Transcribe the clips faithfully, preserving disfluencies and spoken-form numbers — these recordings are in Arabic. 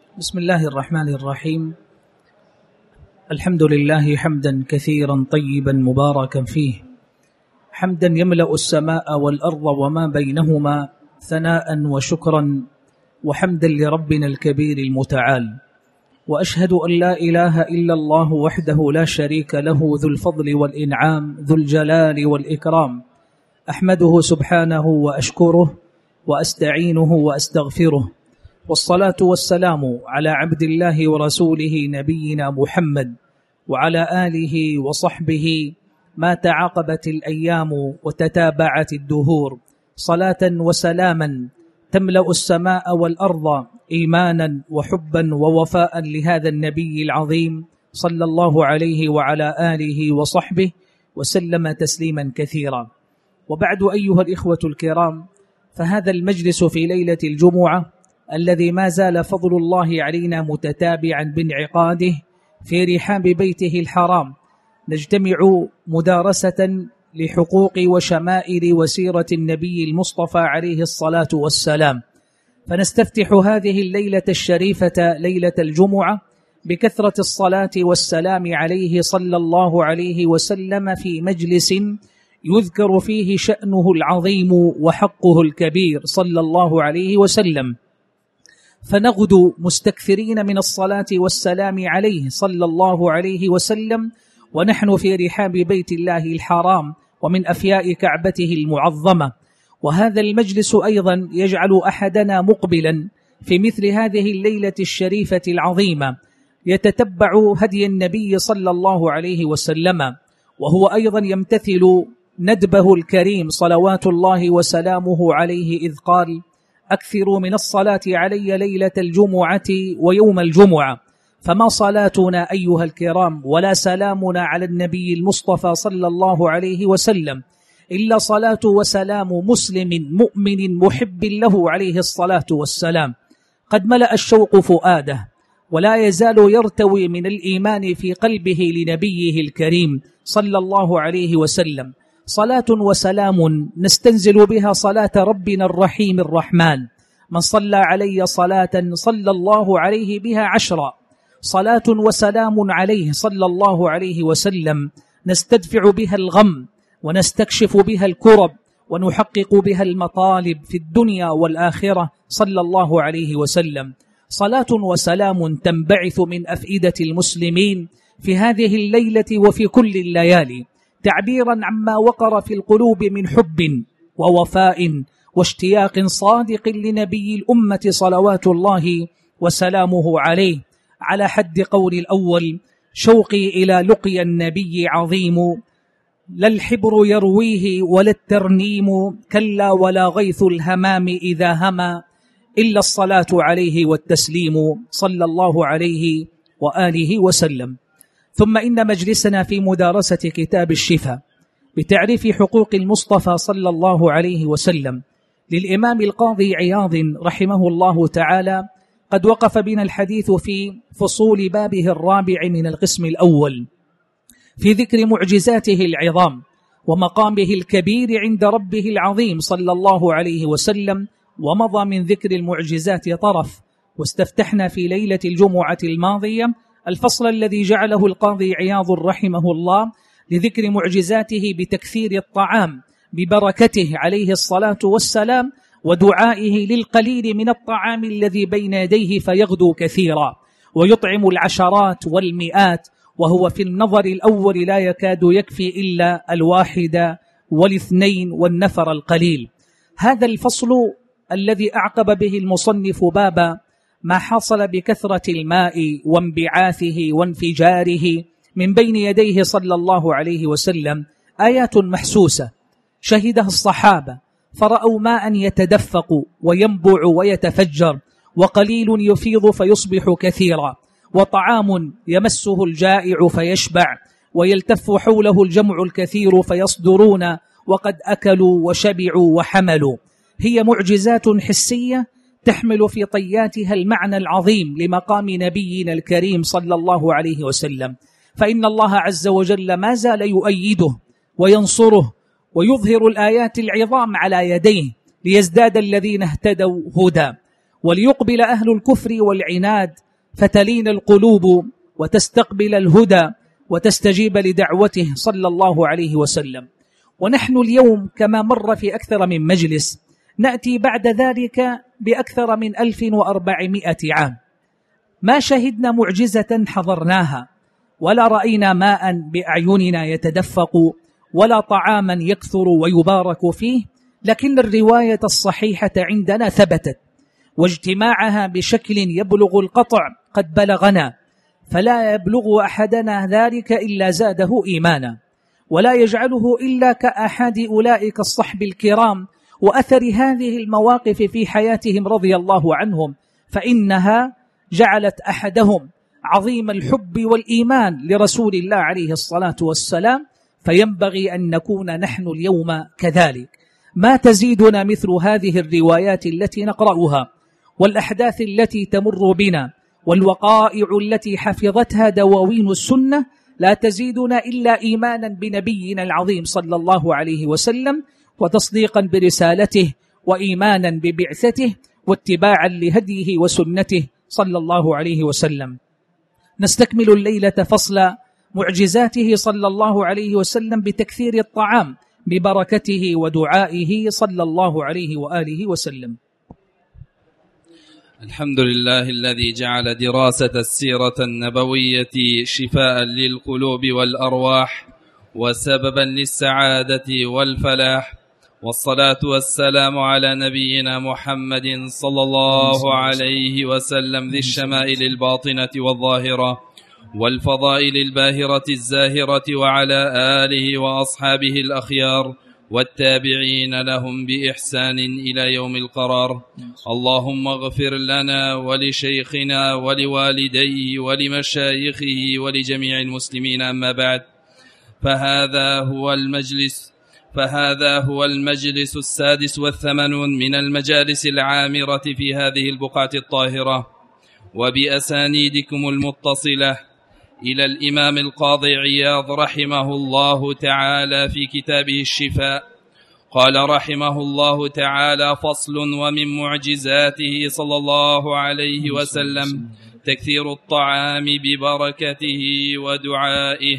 بسم الله الرحمن الرحيم. الحمد لله حمدا كثيرا طيبا مباركا فيه، حمدا يملأ السماء والأرض وما بينهما ثناء وشكرا، وحمدا لربنا الكبير المتعال. وأشهد أن لا إله إلا الله وحده لا شريك له، ذو الفضل والإنعام، ذو الجلال والإكرام. أحمده سبحانه وأشكره وأستعينه وأستغفره، والصلاة والسلام على عبد الله ورسوله نبينا محمد وعلى آله وصحبه ما تعاقبت الأيام وتتابعت الدهور، صلاة وسلاما تملأ السماء والأرض إيمانا وحبا ووفاء لهذا النبي العظيم صلى الله عليه وعلى آله وصحبه وسلم تسليما كثيرا. وبعد أيها الإخوة الكرام، فهذا المجلس في ليلة الجمعة الذي ما زال فضل الله علينا متتابعا بانعقاده في رحاب بيته الحرام، نجتمع مدارسة لحقوق وشمائل وسيرة النبي المصطفى عليه الصلاة والسلام. فنستفتح هذه الليلة الشريفة ليلة الجمعة بكثرة الصلاة والسلام عليه صلى الله عليه وسلم في مجلس يذكر فيه شأنه العظيم وحقه الكبير صلى الله عليه وسلم، فنغدو مستكثرين من الصلاة والسلام عليه صلى الله عليه وسلم ونحن في رحاب بيت الله الحرام ومن أفياء كعبته المعظمة. وهذا المجلس أيضا يجعل أحدنا مقبلا في مثل هذه الليلة الشريفة العظيمة يتتبع هدي النبي صلى الله عليه وسلم، وهو أيضا يمتثل ندبه الكريم صلوات الله وسلامه عليه، إذ قال: أكثروا من الصلاة علي ليلة الجمعة ويوم الجمعة. فما صلاتنا أيها الكرام ولا سلامنا على النبي المصطفى صلى الله عليه وسلم إلا صلاة وسلام مسلم مؤمن محب له عليه الصلاة والسلام، قد ملأ الشوق فؤاده ولا يزال يرتوي من الإيمان في قلبه لنبيه الكريم صلى الله عليه وسلم. صلاة وسلام نستنزل بها صلاة ربنا الرحيم الرحمن، من صلى علي صلاة صلى الله عليه بها عشرا. صلاة وسلام عليه صلى الله عليه وسلم نستدفع بها الغم ونستكشف بها الكرب ونحقق بها المطالب في الدنيا والآخرة صلى الله عليه وسلم. صلاة وسلام تنبعث من أفئدة المسلمين في هذه الليلة وفي كل الليالي، تعبيرا عما وقر في القلوب من حب ووفاء واشتياق صادق لنبي الأمة صلوات الله وسلامه عليه، على حد قول الأول: شوقي إلى لقي النبي عظيم، لا الحبر يرويه ولا الترنيم، كلا ولا غيث الهمام إذا هما، إلا الصلاة عليه والتسليم صلى الله عليه وآله وسلم. ثم إن مجلسنا في مدارسة كتاب الشفاء بتعريف حقوق المصطفى صلى الله عليه وسلم للإمام القاضي عياض رحمه الله تعالى قد وقف بنا الحديث في فصول بابه الرابع من القسم الأول في ذكر معجزاته العظام ومقامه الكبير عند ربه العظيم صلى الله عليه وسلم، ومضى من ذكر المعجزات طرف. واستفتحنا في ليلة الجمعة الماضية الفصل الذي جعله القاضي عياض رحمه الله لذكر معجزاته بتكثير الطعام ببركته عليه الصلاة والسلام، ودعائه للقليل من الطعام الذي بين يديه فيغدو كثيرا ويطعم العشرات والمئات، وهو في النظر الأول لا يكاد يكفي إلا الواحد والاثنين والنفر القليل. هذا الفصل الذي أعقب به المصنف بابا ما حصل بكثرة الماء وانبعاثه وانفجاره من بين يديه صلى الله عليه وسلم آيات محسوسة شهدها الصحابة، فرأوا ماء يتدفق وينبع ويتفجر، وقليل يفيض فيصبح كثيرا، وطعام يمسه الجائع فيشبع، ويلتف حوله الجمع الكثير فيصدرون وقد أكلوا وشبعوا وحملوا. هي معجزات حسية تحمل في طياتها المعنى العظيم لمقام نبينا الكريم صلى الله عليه وسلم، فإن الله عز وجل ما زال يؤيده وينصره ويظهر الآيات العظام على يديه ليزداد الذين اهتدوا هدى. وليقبل أهل الكفر والعناد فتلين القلوب وتستقبل الهدى وتستجيب لدعوته صلى الله عليه وسلم. ونحن اليوم كما مر في أكثر من مجلس نأتي بعد ذلك بأكثر من ألف وأربعمائة عام، ما شهدنا معجزة حضرناها، ولا رأينا ماء بأعيننا يتدفق، ولا طعاما يكثر ويبارك فيه، لكن الرواية الصحيحة عندنا ثبتت، واجتماعها بشكل يبلغ القطع قد بلغنا، فلا يبلغ أحدنا ذلك إلا زاده إيمانا، ولا يجعله إلا كأحد أولئك الصحب الكرام وأثر هذه المواقف في حياتهم رضي الله عنهم، فإنها جعلت أحدهم عظيم الحب والإيمان لرسول الله عليه الصلاة والسلام، فينبغي أن نكون نحن اليوم كذلك. ما تزيدنا مثل هذه الروايات التي نقرأها والأحداث التي تمر بنا والوقائع التي حفظتها دواوين السنة، لا تزيدنا إلا إيمانا بنبينا العظيم صلى الله عليه وسلم، وتصديقا برسالته، وإيمانا ببعثته، واتباعا لهديه وسنته صلى الله عليه وسلم. نستكمل الليلة فصل معجزاته صلى الله عليه وسلم بتكثير الطعام ببركته ودعائه صلى الله عليه وآله وسلم. الحمد لله الذي جعل دراسة السيرة النبوية شفاء للقلوب والأرواح وسببا للسعادة والفلاح، والصلاة والسلام على نبينا محمد صلى الله عليه وسلم ذي الشمائل الباطنة والظاهرة والفضائل الباهرة الزاهرة، وعلى آله وأصحابه الأخيار والتابعين لهم بإحسان إلى يوم القرار. اللهم اغفر لنا ولشيخنا ولوالديه ولمشايخه ولجميع المسلمين، أما بعد، فهذا هو المجلس فهذا هو المجلس السادس والثمانون من المجالس العامرة في هذه البقعة الطاهرة، وبأسانيدكم المتصلة إلى الإمام القاضي عياض رحمه الله تعالى في كتابه الشفاء. قال رحمه الله تعالى: فصل: ومن معجزاته صلى الله عليه وسلم تكثير الطعام ببركته ودعائه.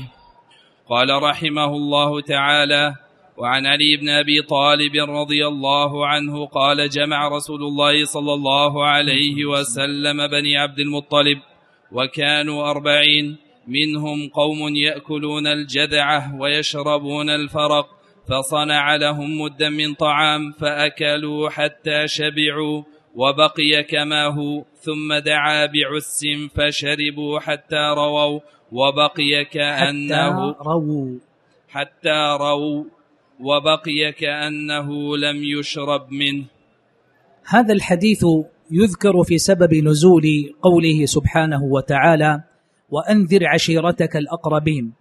قال رحمه الله تعالى: وعن علي بن أبي طالب رضي الله عنه قال: جمع رسول الله صلى الله عليه وسلم بني عبد المطلب، وكانوا أربعين، منهم قوم يأكلون الجذعة ويشربون الفرق، فصنع لهم مدا من طعام فأكلوا حتى شبعوا وبقي كما هو، ثم دعا بعس فشربوا حتى رووا وبقي كأنه حتى رووا حتى رووا وبقي كأنه لم يشرب منه. هذا الحديث يذكر في سبب نزول قوله سبحانه وتعالى: وأنذر عشيرتك الأقربين،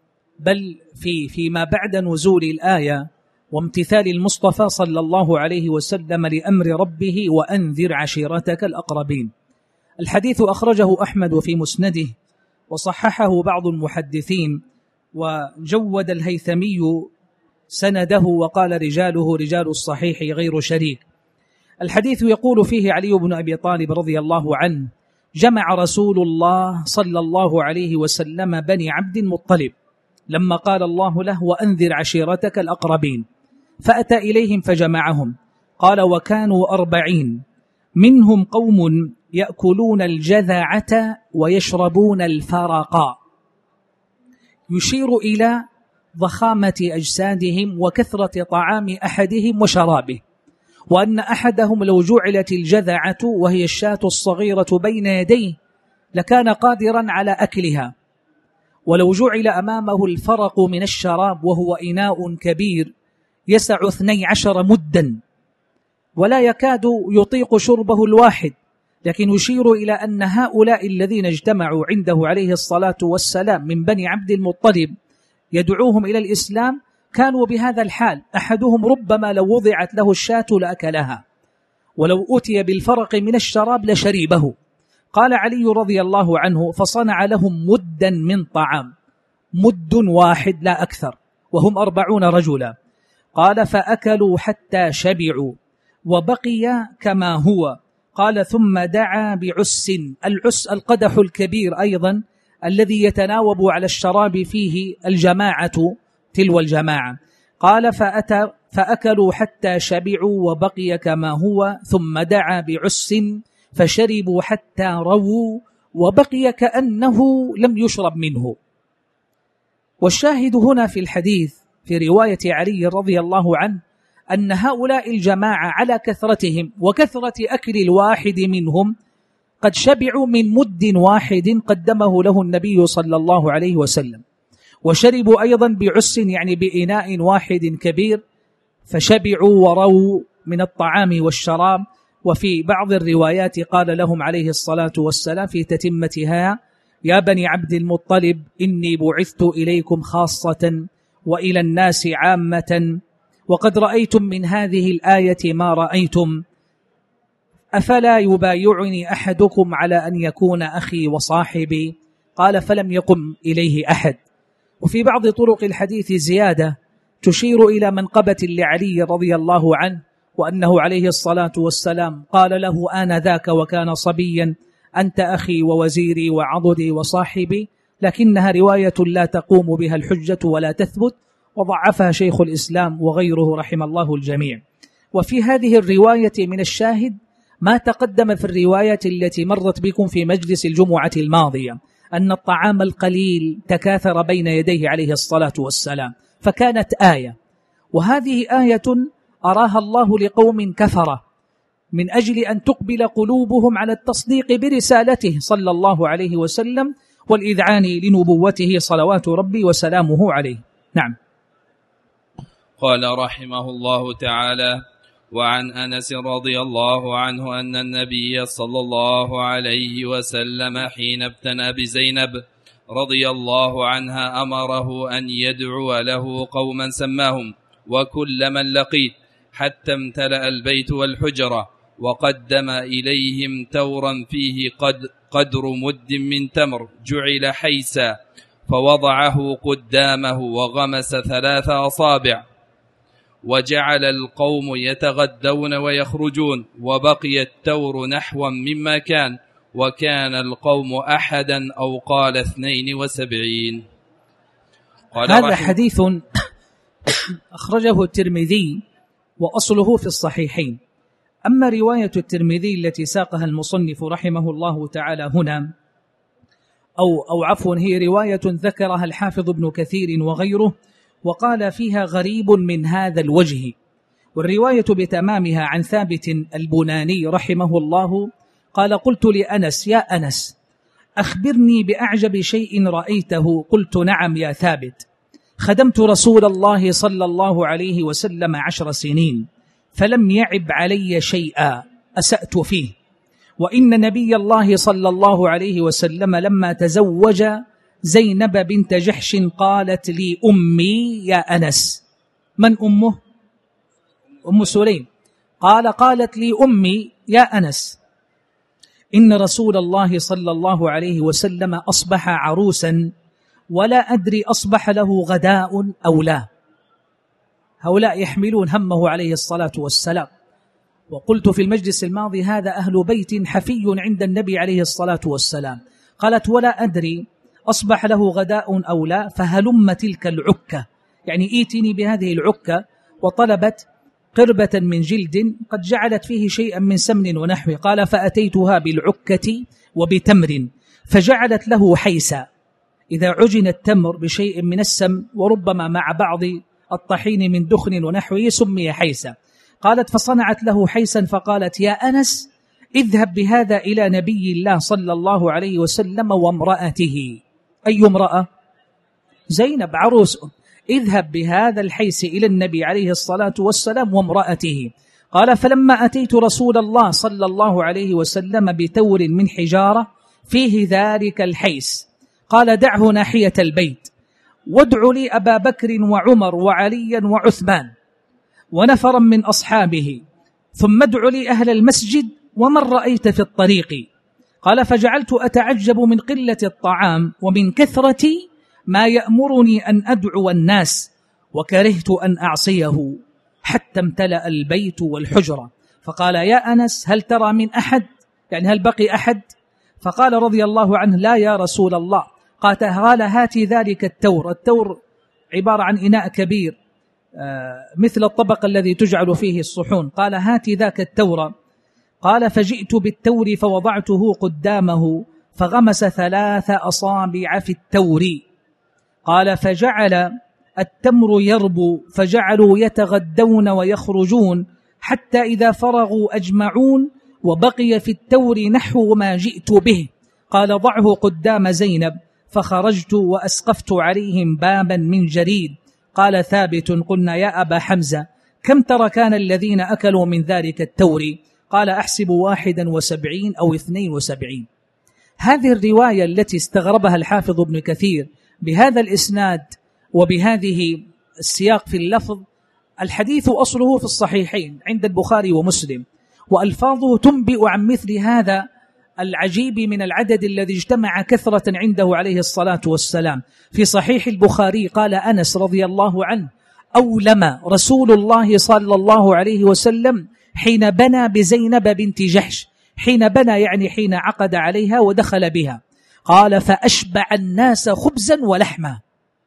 بل في فيما بعد نزول الآية وامتثال المصطفى صلى الله عليه وسلم لأمر ربه: وأنذر عشيرتك الأقربين. الحديث أخرجه أحمد في مسنده، وصححه بعض المحدثين، وجود الهيثمي سنده وقال: رجاله رجال الصحيح غير شريك. الحديث يقول فيه علي بن أبي طالب رضي الله عنه: جمع رسول الله صلى الله عليه وسلم بني عبد المطلب لما قال الله له: وأنذر عشيرتك الأقربين، فأتى إليهم فجمعهم. قال: وكانوا أربعين، منهم قوم يأكلون الجذعة ويشربون الفرقا، يشير إلى ضخامة أجسادهم وكثرة طعام أحدهم وشرابه، وأن أحدهم لو جعلت الجذعة وهي الشاة الصغيرة بين يديه لكان قادرا على أكلها، ولو جعل أمامه الفرق من الشراب وهو إناء كبير يسع اثني عشر مدا ولا يكاد يطيق شربه الواحد. لكن يشير إلى أن هؤلاء الذين اجتمعوا عنده عليه الصلاة والسلام من بني عبد المطلب يدعوهم إلى الإسلام كانوا بهذا الحال، أحدهم ربما لو وضعت له الشاة لأكلها، ولو أتي بالفرق من الشراب لشريبه. قال علي رضي الله عنه: فصنع لهم مدا من طعام، مد واحد لا أكثر، وهم أربعون رجلا. قال: فأكلوا حتى شبعوا وبقي كما هو. قال ثم دعا بعس. العس القدح الكبير أيضا الذي يتناوب على الشراب فيه الجماعة تلو الجماعة. قال فأتى فأكلوا حتى شبعوا وبقي كما هو، ثم دعا بعس فشربوا حتى رووا وبقي كأنه لم يشرب منه. والشاهد هنا في الحديث في رواية علي رضي الله عنه أن هؤلاء الجماعة على كثرتهم وكثرة أكل الواحد منهم قد شبعوا من مد واحد قدمه له النبي صلى الله عليه وسلم، وشربوا أيضا بعس يعني بإناء واحد كبير، فشبعوا ورووا من الطعام والشراب. وفي بعض الروايات قال لهم عليه الصلاة والسلام في تتمتها: يا بني عبد المطلب إني بعثت إليكم خاصة وإلى الناس عامة، وقد رأيتم من هذه الآية ما رأيتم، أفلا يبايعني أحدكم على أن يكون أخي وصاحبي؟ قال فلم يقم إليه أحد. وفي بعض طرق الحديث زيادة تشير إلى منقبة لعلي رضي الله عنه، وأنه عليه الصلاة والسلام قال له آنذاك وكان صبيا: أنت أخي ووزيري وعضدي وصاحبي، لكنها رواية لا تقوم بها الحجة ولا تثبت، وضعفها شيخ الإسلام وغيره رحم الله الجميع. وفي هذه الرواية من الشاهد ما تقدم في الرواية التي مرت بكم في مجلس الجمعة الماضية، أن الطعام القليل تكاثر بين يديه عليه الصلاة والسلام، فكانت آية. وهذه آية أراها الله لقوم كفرة من أجل أن تقبل قلوبهم على التصديق برسالته صلى الله عليه وسلم والإذعان لنبوته صلوات ربي وسلامه عليه. نعم. قال رحمه الله تعالى: وعن أنس رضي الله عنه أن النبي صلى الله عليه وسلم حين ابتنى بزينب رضي الله عنها أمره أن يدعو له قوما سماهم وكل من لقيت، حتى امتلأ البيت والحجرة، وقدم إليهم تورا فيه قد قدر مد من تمر جعل حيسا، فوضعه قدامه وغمس ثلاث أصابع، وجعل القوم يتغدون ويخرجون، وبقي التور نحوا مما كان، وكان القوم أحدا أو قال اثنين وسبعين. قال هذا حديث أخرجه الترمذي وأصله في الصحيحين. أما رواية الترمذي التي ساقها المصنف رحمه الله تعالى هنا، أو, أو عفوا هي رواية ذكرها الحافظ ابن كثير وغيره، وقال فيها غريب من هذا الوجه. والرواية بتمامها عن ثابت البناني رحمه الله قال: قلت لأنس: يا أنس أخبرني بأعجب شيء رأيته. قلت: نعم يا ثابت، خدمت رسول الله صلى الله عليه وسلم عشر سنين فلم يعب علي شيئا أسأت فيه، وإن نبي الله صلى الله عليه وسلم لما تزوج زينب بنت جحش قالت لي أمي يا أنس. من أمه؟ أم سليم. قال: قالت لي أمي يا أنس إن رسول الله صلى الله عليه وسلم أصبح عروسا ولا أدري أصبح له غداء أو لا. هؤلاء يحملون همه عليه الصلاة والسلام. وقلت في المجلس الماضي: هذا أهل بيت حفي عند النبي عليه الصلاة والسلام. قالت: ولا أدري أصبح له غداء أو لا، فهلم تلك العكة، يعني إيتني بهذه العكة. وطلبت قربة من جلد قد جعلت فيه شيئا من سمن ونحوه. قال: فأتيتها بالعكة وبتمر فجعلت له حيسا. إذا عجن التمر بشيء من السم وربما مع بعض الطحين من دخن ونحوه سمي حيسا. قالت: فصنعت له حيسا فقالت: يا أنس اذهب بهذا إلى نبي الله صلى الله عليه وسلم وامرأته. أي امرأة؟ زينب عروس. اذهب بهذا الحيس إلى النبي عليه الصلاة والسلام وامرأته. قال: فلما أتيت رسول الله صلى الله عليه وسلم بتور من حجارة فيه ذلك الحيس، قال: دعه ناحية البيت، وادع لي أبا بكر وعمر وعليا وعثمان ونفرا من أصحابه، ثم ادع لي أهل المسجد ومن رأيت في الطريق. قال: فجعلت أتعجب من قلة الطعام ومن كثرة ما يأمرني أن أدعو الناس، وكرهت أن أعصيه، حتى امتلأ البيت والحجرة، فقال يا أنس هل ترى من أحد، يعني هل بقي أحد؟ فقال رضي الله عنه لا يا رسول الله. قال هات ذلك التور. التور عبارة عن إناء كبير مثل الطبق الذي تجعل فيه الصحون. قال هات ذاك التور. قال فجئت بالتور فوضعته قدامه فغمس ثلاث أصابع في التور. قال فجعل التمر يربو فجعلوا يتغدون ويخرجون حتى إذا فرغوا أجمعون وبقي في التور نحو ما جئت به. قال ضعه قدام زينب فخرجت وأسقفت عليهم بابا من جريد. قال ثابت قلنا يا أبا حمزة كم ترى كان الذين أكلوا من ذلك التور؟ قال أحسب واحدا وسبعين أو اثنين وسبعين. هذه الرواية التي استغربها الحافظ ابن كثير بهذا الإسناد وبهذه السياق في اللفظ، الحديث أصله في الصحيحين عند البخاري ومسلم، وألفاظه تنبئ عن مثل هذا العجيب من العدد الذي اجتمع كثرة عنده عليه الصلاة والسلام. في صحيح البخاري قال أنس رضي الله عنه أولم رسول الله صلى الله عليه وسلم حين بنى بزينب بنت جحش. حين بنى يعني حين عقد عليها ودخل بها. قال فأشبع الناس خبزا ولحما.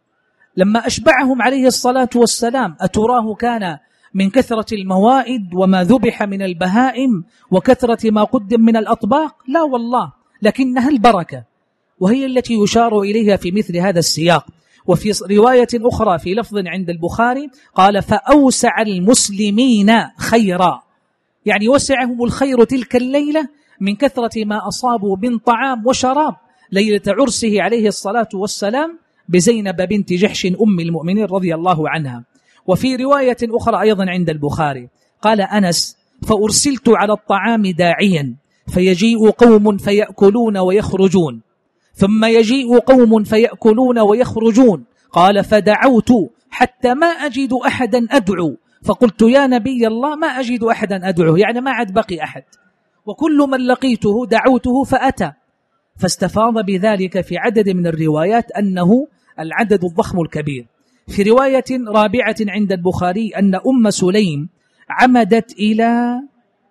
لما أشبعهم عليه الصلاة والسلام أتراه كان من كثرة الموائد وما ذبح من البهائم وكثرة ما قدم من الأطباق؟ لا والله، لكنها البركة، وهي التي يشار إليها في مثل هذا السياق. وفي رواية أخرى في لفظ عند البخاري قال فأوسع المسلمين خيرا، يعني وسعهم الخير تلك الليلة من كثرة ما أصابوا من طعام وشراب ليلة عرسه عليه الصلاة والسلام بزينب بنت جحش أم المؤمنين رضي الله عنها. وفي رواية أخرى أيضا عند البخاري قال أنس فأرسلت على الطعام داعيا فيجيء قوم فيأكلون ويخرجون ثم يجيء قوم فيأكلون ويخرجون. قال فدعوت حتى ما أجد أحدا أدعو، فقلت يا نبي الله ما أجد أحدا أدعو، يعني ما عاد بقي أحد، وكل من لقيته دعوته فأتى. فاستفاض بذلك في عدد من الروايات أنه العدد الضخم الكبير. في رواية رابعة عند البخاري أن أم سليم عمدت إلى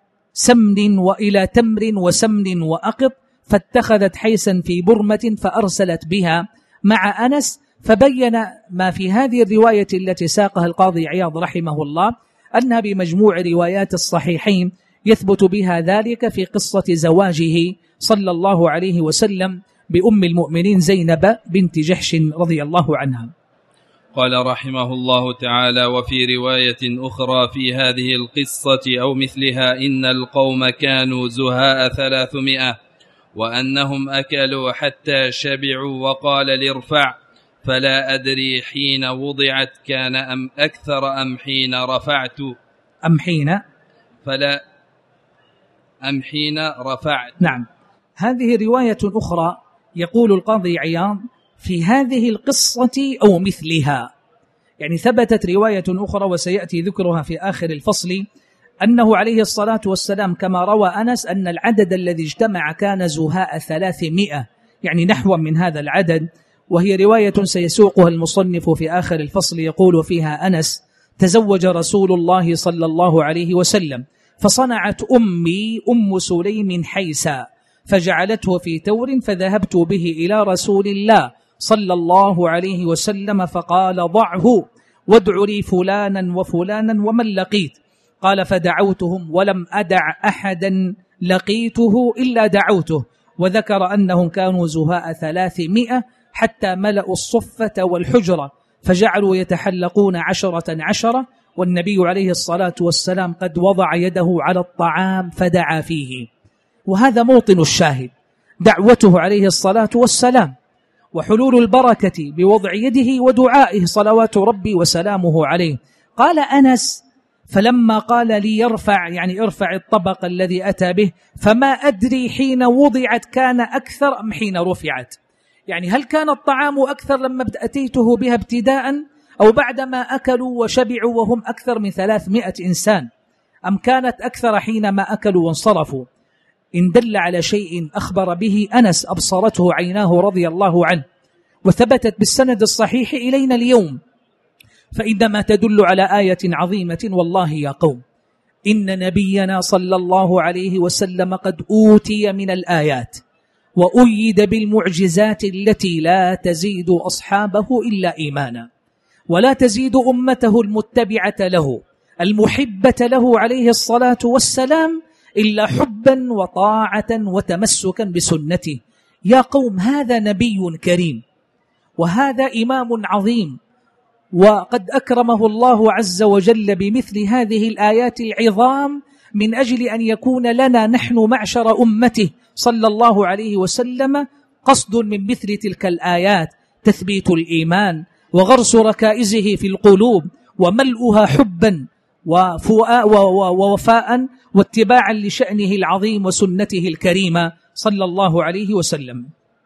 سمن وإلى تمر وسمن وأقط فاتخذت حيسا في برمة فأرسلت بها مع أنس. فبين ما في هذه الرواية التي ساقها القاضي عياض رحمه الله أنها بمجموع روايات الصحيحين يثبت بها ذلك في قصة زواجه صلى الله عليه وسلم بأم المؤمنين زينب بنت جحش رضي الله عنها. قال رحمه الله تعالى وفي رواية أخرى في هذه القصة أو مثلها إن القوم كانوا زهاء ثلاثمائة وأنهم أكلوا حتى شبعوا وقال لارفع فلا أدري حين وضعت كان أم أكثر أم حين رفعت أم حين فلا أم حين رفعت. نعم، هذه رواية أخرى يقول القاضي عياض في هذه القصة أو مثلها، يعني ثبتت رواية أخرى وسيأتي ذكرها في آخر الفصل أنه عليه الصلاة والسلام كما روى أنس أن العدد الذي اجتمع كان زهاء ثلاثمائة، يعني نحو من هذا العدد. وهي رواية سيسوقها المصنف في آخر الفصل يقول فيها أنس تزوج رسول الله صلى الله عليه وسلم فصنعت أمي أم سليم حيسا فجعلته في تور فذهبت به إلى رسول الله صلى الله عليه وسلم فقال ضعه وادع لي فلانا وفلانا ومن لقيت. قال فدعوتهم ولم أدع أحدا لقيته إلا دعوته. وذكر أنهم كانوا زهاء ثلاثمائة حتى ملأوا الصفة والحجرة فجعلوا يتحلقون عشرة عشرة، والنبي عليه الصلاة والسلام قد وضع يده على الطعام فدعا فيه. وهذا موطن الشاهد، دعوته عليه الصلاة والسلام وحلول البركة بوضع يده ودعائه صلوات ربي وسلامه عليه. قال أنس فلما قال لي يرفع، يعني ارفع الطبق الذي أتى به، فما أدري حين وضعت كان أكثر أم حين رفعت، يعني هل كان الطعام أكثر لما أتيته بها ابتداء أو بعدما أكلوا وشبعوا وهم أكثر من ثلاثمائة إنسان، أم كانت أكثر حينما أكلوا وانصرفوا؟ إن دل على شيء أخبر به أنس أبصرته عيناه رضي الله عنه وثبتت بالسند الصحيح إلينا اليوم، فإنما تدل على آية عظيمة والله يا قوم إن نبينا صلى الله عليه وسلم قد أوتي من الآيات وأيد بالمعجزات التي لا تزيد أصحابه إلا إيمانا، ولا تزيد أمته المتبعة له المحبة له عليه الصلاة والسلام إلا حبا وطاعة وتمسكا بسنته. يا قوم، هذا نبي كريم وهذا إمام عظيم، وقد أكرمه الله عز وجل بمثل هذه الآيات العظام من أجل أن يكون لنا نحن معشر أمته صلى الله عليه وسلم قصد من مثل تلك الآيات، تثبيت الإيمان وغرس ركائزه في القلوب وملؤها حبا ووفاء واتباعا لشأنه العظيم وسنته الكريمة صلى الله عليه وسلم.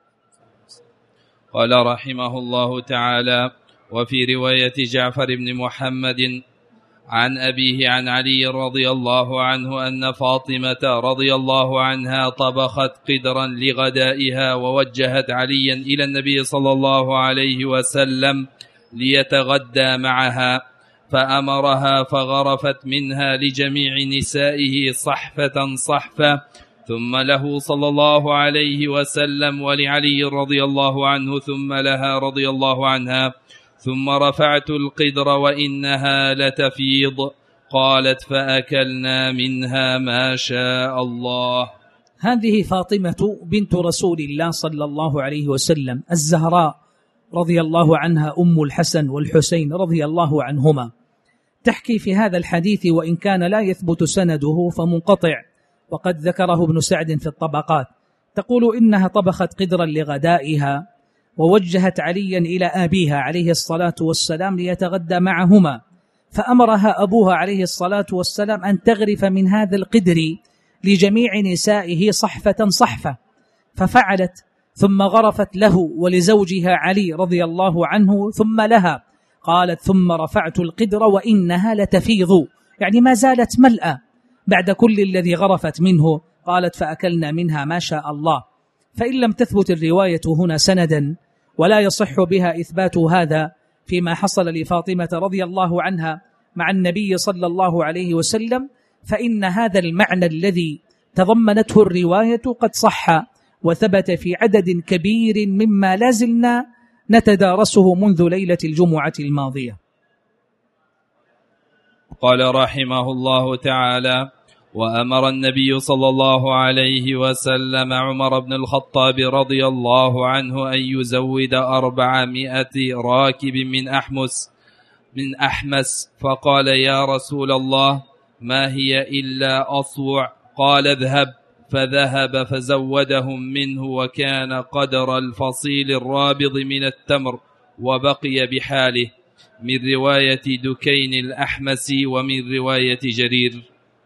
قال رحمه الله تعالى: وفي رواية جعفر بن محمد عن أبيه عن علي رضي الله عنه أن فاطمة رضي الله عنها طبخت قدرا لغدائها ووجهت عليا إلى النبي صلى الله عليه وسلم ليتغدى معها، فأمرها فغرفت منها لجميع نسائه صحفة صحفة، ثم له صلى الله عليه وسلم ولعلي رضي الله عنه، ثم لها رضي الله عنها، ثم رفعت القدر وإنها لتفيض. قالت: فأكلنا منها ما شاء الله. هذه فاطمة بنت رسول الله صلى الله عليه وسلم الزهراء رضي الله عنها، أم الحسن والحسين رضي الله عنهما، تحكي في هذا الحديث، وإن كان لا يثبت سنده فمنقطع، وقد ذكره ابن سعد في الطبقات. تقول إنها طبخت قدرا لغدائها ووجهت عليا إلى أبيها عليه الصلاة والسلام ليتغدى معهما، فأمرها أبوها عليه الصلاة والسلام أن تغرف من هذا القدر لجميع نسائه صحفة صحفة، ففعلت، ثم غرفت له ولزوجها علي رضي الله عنه، ثم لها. قالت: ثم رفعت القدر وإنها لتفيض، يعني ما زالت ملأة بعد كل الذي غرفت منه. قالت: فأكلنا منها ما شاء الله. فإن لم تثبت الرواية هنا سندا ولا يصح بها إثبات هذا فيما حصل لفاطمة رضي الله عنها مع النبي صلى الله عليه وسلم، فإن هذا المعنى الذي تضمنته الرواية قد صح وثبت في عدد كبير مما لازلنا نتدارسه منذ ليلة الجمعة الماضية. قال رحمه الله تعالى: وأمر النبي صلى الله عليه وسلم عمر بن الخطاب رضي الله عنه أن يزود أربعمائة راكب من أحمس من أحمس فقال: يا رسول الله، ما هي إلا أصوع؟ قال: اذهب. فذهب فزودهم منه، وكان قدر الفصيل الرابض من التمر، وبقي بحاله، من رواية دكين الأحمسي ومن رواية جرير،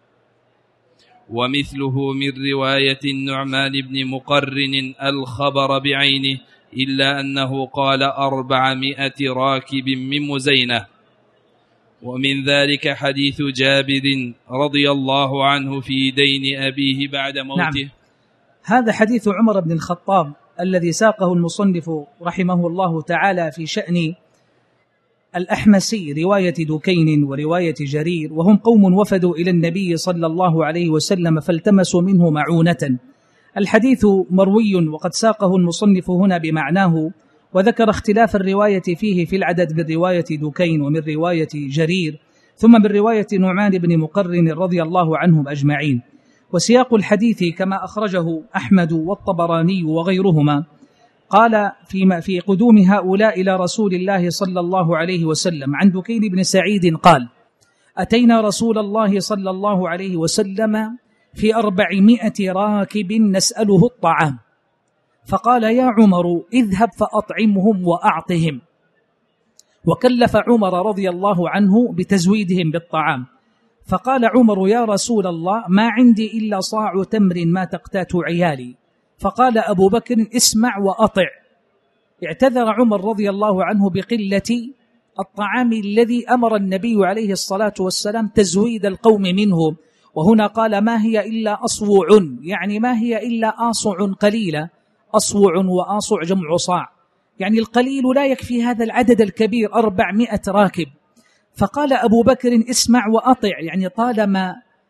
ومثله من رواية النعمان بن مقرن الخبر بعينه، إلا أنه قال أربعمائة راكب من مزينة. ومن ذلك حديث جابر رضي الله عنه في دين أبيه بعد موته. نعم. هذا حديث عمر بن الخطاب الذي ساقه المصنف رحمه الله تعالى في شأن الأحمسي، رواية دكين ورواية جرير، وهم قوم وفدوا إلى النبي صلى الله عليه وسلم فالتمسوا منه معونة. الحديث مروي وقد ساقه المصنف هنا بمعناه، وذكر اختلاف الرواية فيه في العدد من رواية دكين ومن رواية جرير، ثم من رواية نعمان بن مقرن رضي الله عنهم أجمعين. وسياق الحديث كما أخرجه أحمد والطبراني وغيرهما، قال فيما في قدوم هؤلاء إلى رسول الله صلى الله عليه وسلم عن دكين بن سعيد قال: أتينا رسول الله صلى الله عليه وسلم في أربعمائة راكب نسأله الطعام، فقال: يا عمر، اذهب فأطعمهم وأعطهم. وكلف عمر رضي الله عنه بتزويدهم بالطعام، فقال عمر: يا رسول الله، ما عندي إلا صاع تمر ما تقتات عيالي. فقال أبو بكر: اسمع وأطع. اعتذر عمر رضي الله عنه بقلة الطعام الذي أمر النبي عليه الصلاة والسلام تزويد القوم منه، وهنا قال: ما هي إلا أصوع، يعني ما هي إلا آصع قليلة. أصوع وآصع جمع صاع، يعني القليل لا يكفي هذا العدد الكبير، أربعمائة راكب. فقال أبو بكر: اسمع وأطع، يعني طالما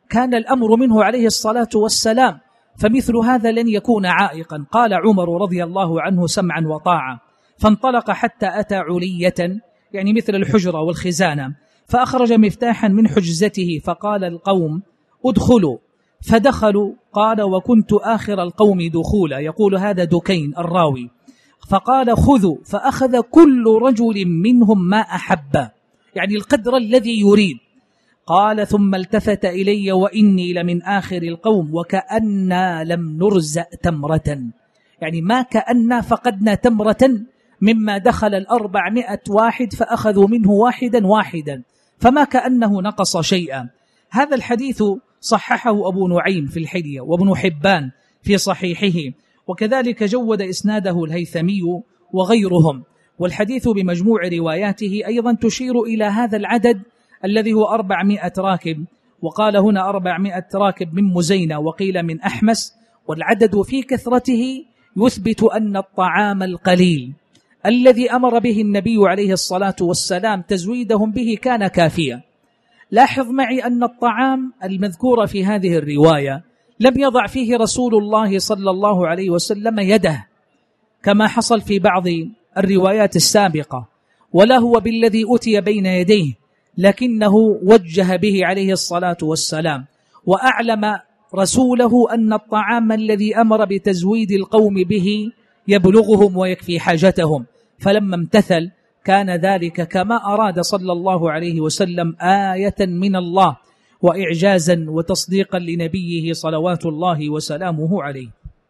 كان الأمر منه عليه الصلاة والسلام، فمثل هذا لن يكون عائقا. قال عمر رضي الله عنه سمعا وطاعة، فانطلق حتى أتى علية يعني مثل الحجرة والخزانة، فأخرج مفتاحا من حجزته فقال القوم ادخلوا، فدخلوا. قال وكنت آخر القوم دخولا، يقول هذا دكين الراوي. فقال خذوا، فأخذ كل رجل منهم ما أحب، يعني القدر الذي يريد. قال ثم التفت إلي وإني لمن آخر القوم وكأننا لم نرزأ تمرة، يعني ما كأننا فقدنا تمرة مما دخل الأربعمائة واحد فأخذوا منه واحدا واحدا، فما كأنه نقص شيئا. هذا الحديث صححه أبو نعيم في الحلية وابن حبان في صحيحه، وكذلك جود إسناده الهيثمي وغيرهم. والحديث بمجموع رواياته أيضا تشير إلى هذا العدد الذي هو أربعمائة راكب، وقال هنا أربعمائة راكب من مزينة وقيل من أحمس. والعدد في كثرته يثبت أن الطعام القليل الذي أمر به النبي عليه الصلاة والسلام تزويدهم به كان كافيا. لاحظ معي أن الطعام المذكور في هذه الرواية لم يضع فيه رسول الله صلى الله عليه وسلم يده كما حصل في بعض الروايات السابقة، ولا هو بالذي أتي بين يديه، لكنه وجه به عليه الصلاة والسلام، وأعلم رسوله أن الطعام الذي أمر بتزويد القوم به يبلغهم ويكفي حاجتهم، فلما امتثل كان ذلك كما أراد صلى الله عليه وسلم آية من الله وإعجازا وتصديقا لنبيه صلوات الله وسلامه عليه.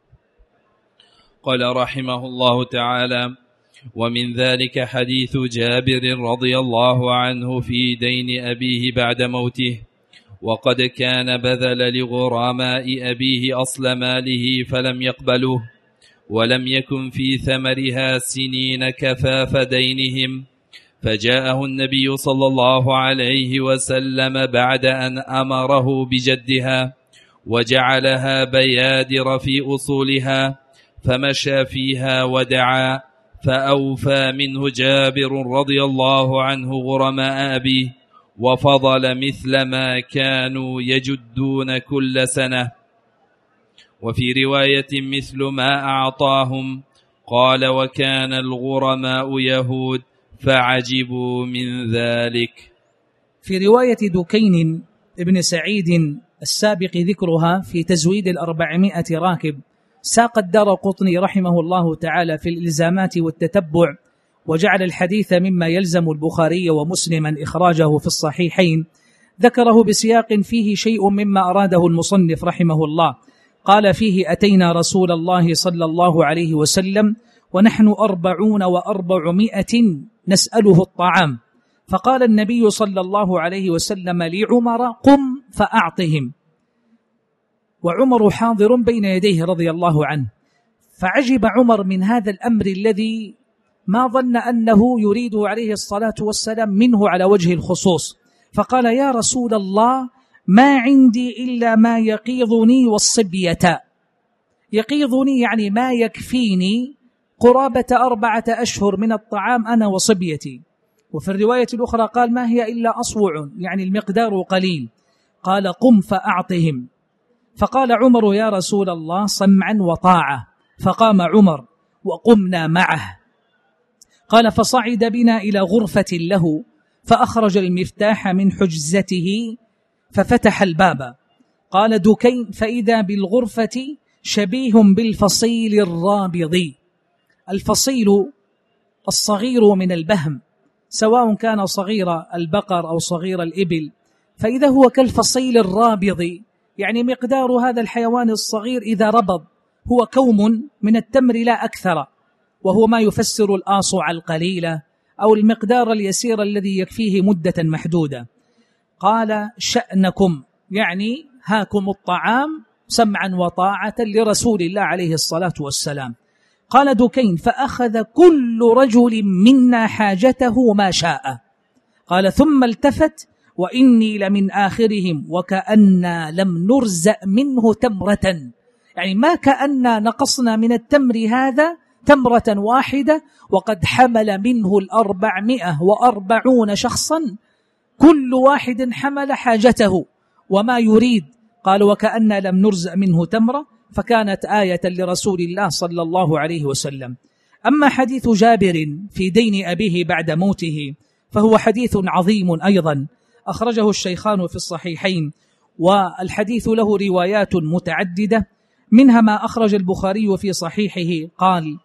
قال رحمه الله تعالى: ومن ذلك حديث جابر رضي الله عنه في دين أبيه بعد موته، وقد كان بذل لغرماء أبيه أصل ماله فلم يقبلوه، ولم يكن في ثمرها سنين كفاف دينهم، فجاءه النبي صلى الله عليه وسلم بعد أن أمره بجدها وجعلها بيادر في أصولها، فمشى فيها ودعا، فأوفى منه جابر رضي الله عنه غرماء أبيه، وفضل مثل ما كانوا يجدون كل سنة. وفي رواية مثل ما أعطاهم. قال: وكان الغرماء يهود فعجبوا من ذلك. في رواية دكين ابن سعيد السابق ذكرها في تزويد الأربعمائة راكب، ساق الدارقطني رحمه الله تعالى في الإلزامات والتتبع، وجعل الحديث مما يلزم البخاري ومسلما إخراجه في الصحيحين، ذكره بسياق فيه شيء مما أراده المصنف رحمه الله. قال فيه: أتينا رسول الله صلى الله عليه وسلم ونحن أربعون وأربعمائة نسأله الطعام، فقال النبي صلى الله عليه وسلم لعمر: قم فأعطهم. وعمر حاضر بين يديه رضي الله عنه، فعجب عمر من هذا الأمر الذي ما ظن أنه يريد عليه الصلاة والسلام منه على وجه الخصوص، فقال: يا رسول الله، ما عندي إلا ما يقيضني والصبية. يقيضني يعني ما يكفيني قرابة أربعة أشهر من الطعام أنا وصبيتي. وفي الرواية الأخرى قال: ما هي إلا أصوع، يعني المقدار قليل. قال: قم فأعطهم. فقال عمر: يا رسول الله، سمعا وطاعة. فقام عمر وقمنا معه. قال: فصعد بنا إلى غرفة له، فأخرج المفتاح من حجزته ففتح الباب. قال دكين: فإذا بالغرفة شبيه بالفصيل الرابض. الفصيل الصغير من البهم، سواء كان صغير البقر أو صغير الإبل، فإذا هو كالفصيل الرابض، يعني مقدار هذا الحيوان الصغير إذا ربض هو كوم من التمر لا أكثر، وهو ما يفسر الآصع القليلة أو المقدار اليسير الذي يكفيه مدة محدودة. قال: شأنكم، يعني هاكم الطعام سمعا وطاعة لرسول الله عليه الصلاة والسلام. قال دكين: فأخذ كل رجل منا حاجته ما شاء. قال: ثم التفت وإني لمن آخرهم وكأننا لم نرزأ منه تمرة، يعني ما كأننا نقصنا من التمر هذا تمرة واحدة، وقد حمل منه الأربعمائة وأربعون شخصا، كل واحد حمل حاجته، وما يريد؟ قال وكأن لم نرزق منه تمرة، فكانت آية لرسول الله صلى الله عليه وسلم. أما حديث جابر في دين أبيه بعد موته فهو حديث عظيم أيضا، أخرجه الشيخان في الصحيحين، والحديث له روايات متعددة، منها ما أخرج البخاري في صحيحه قال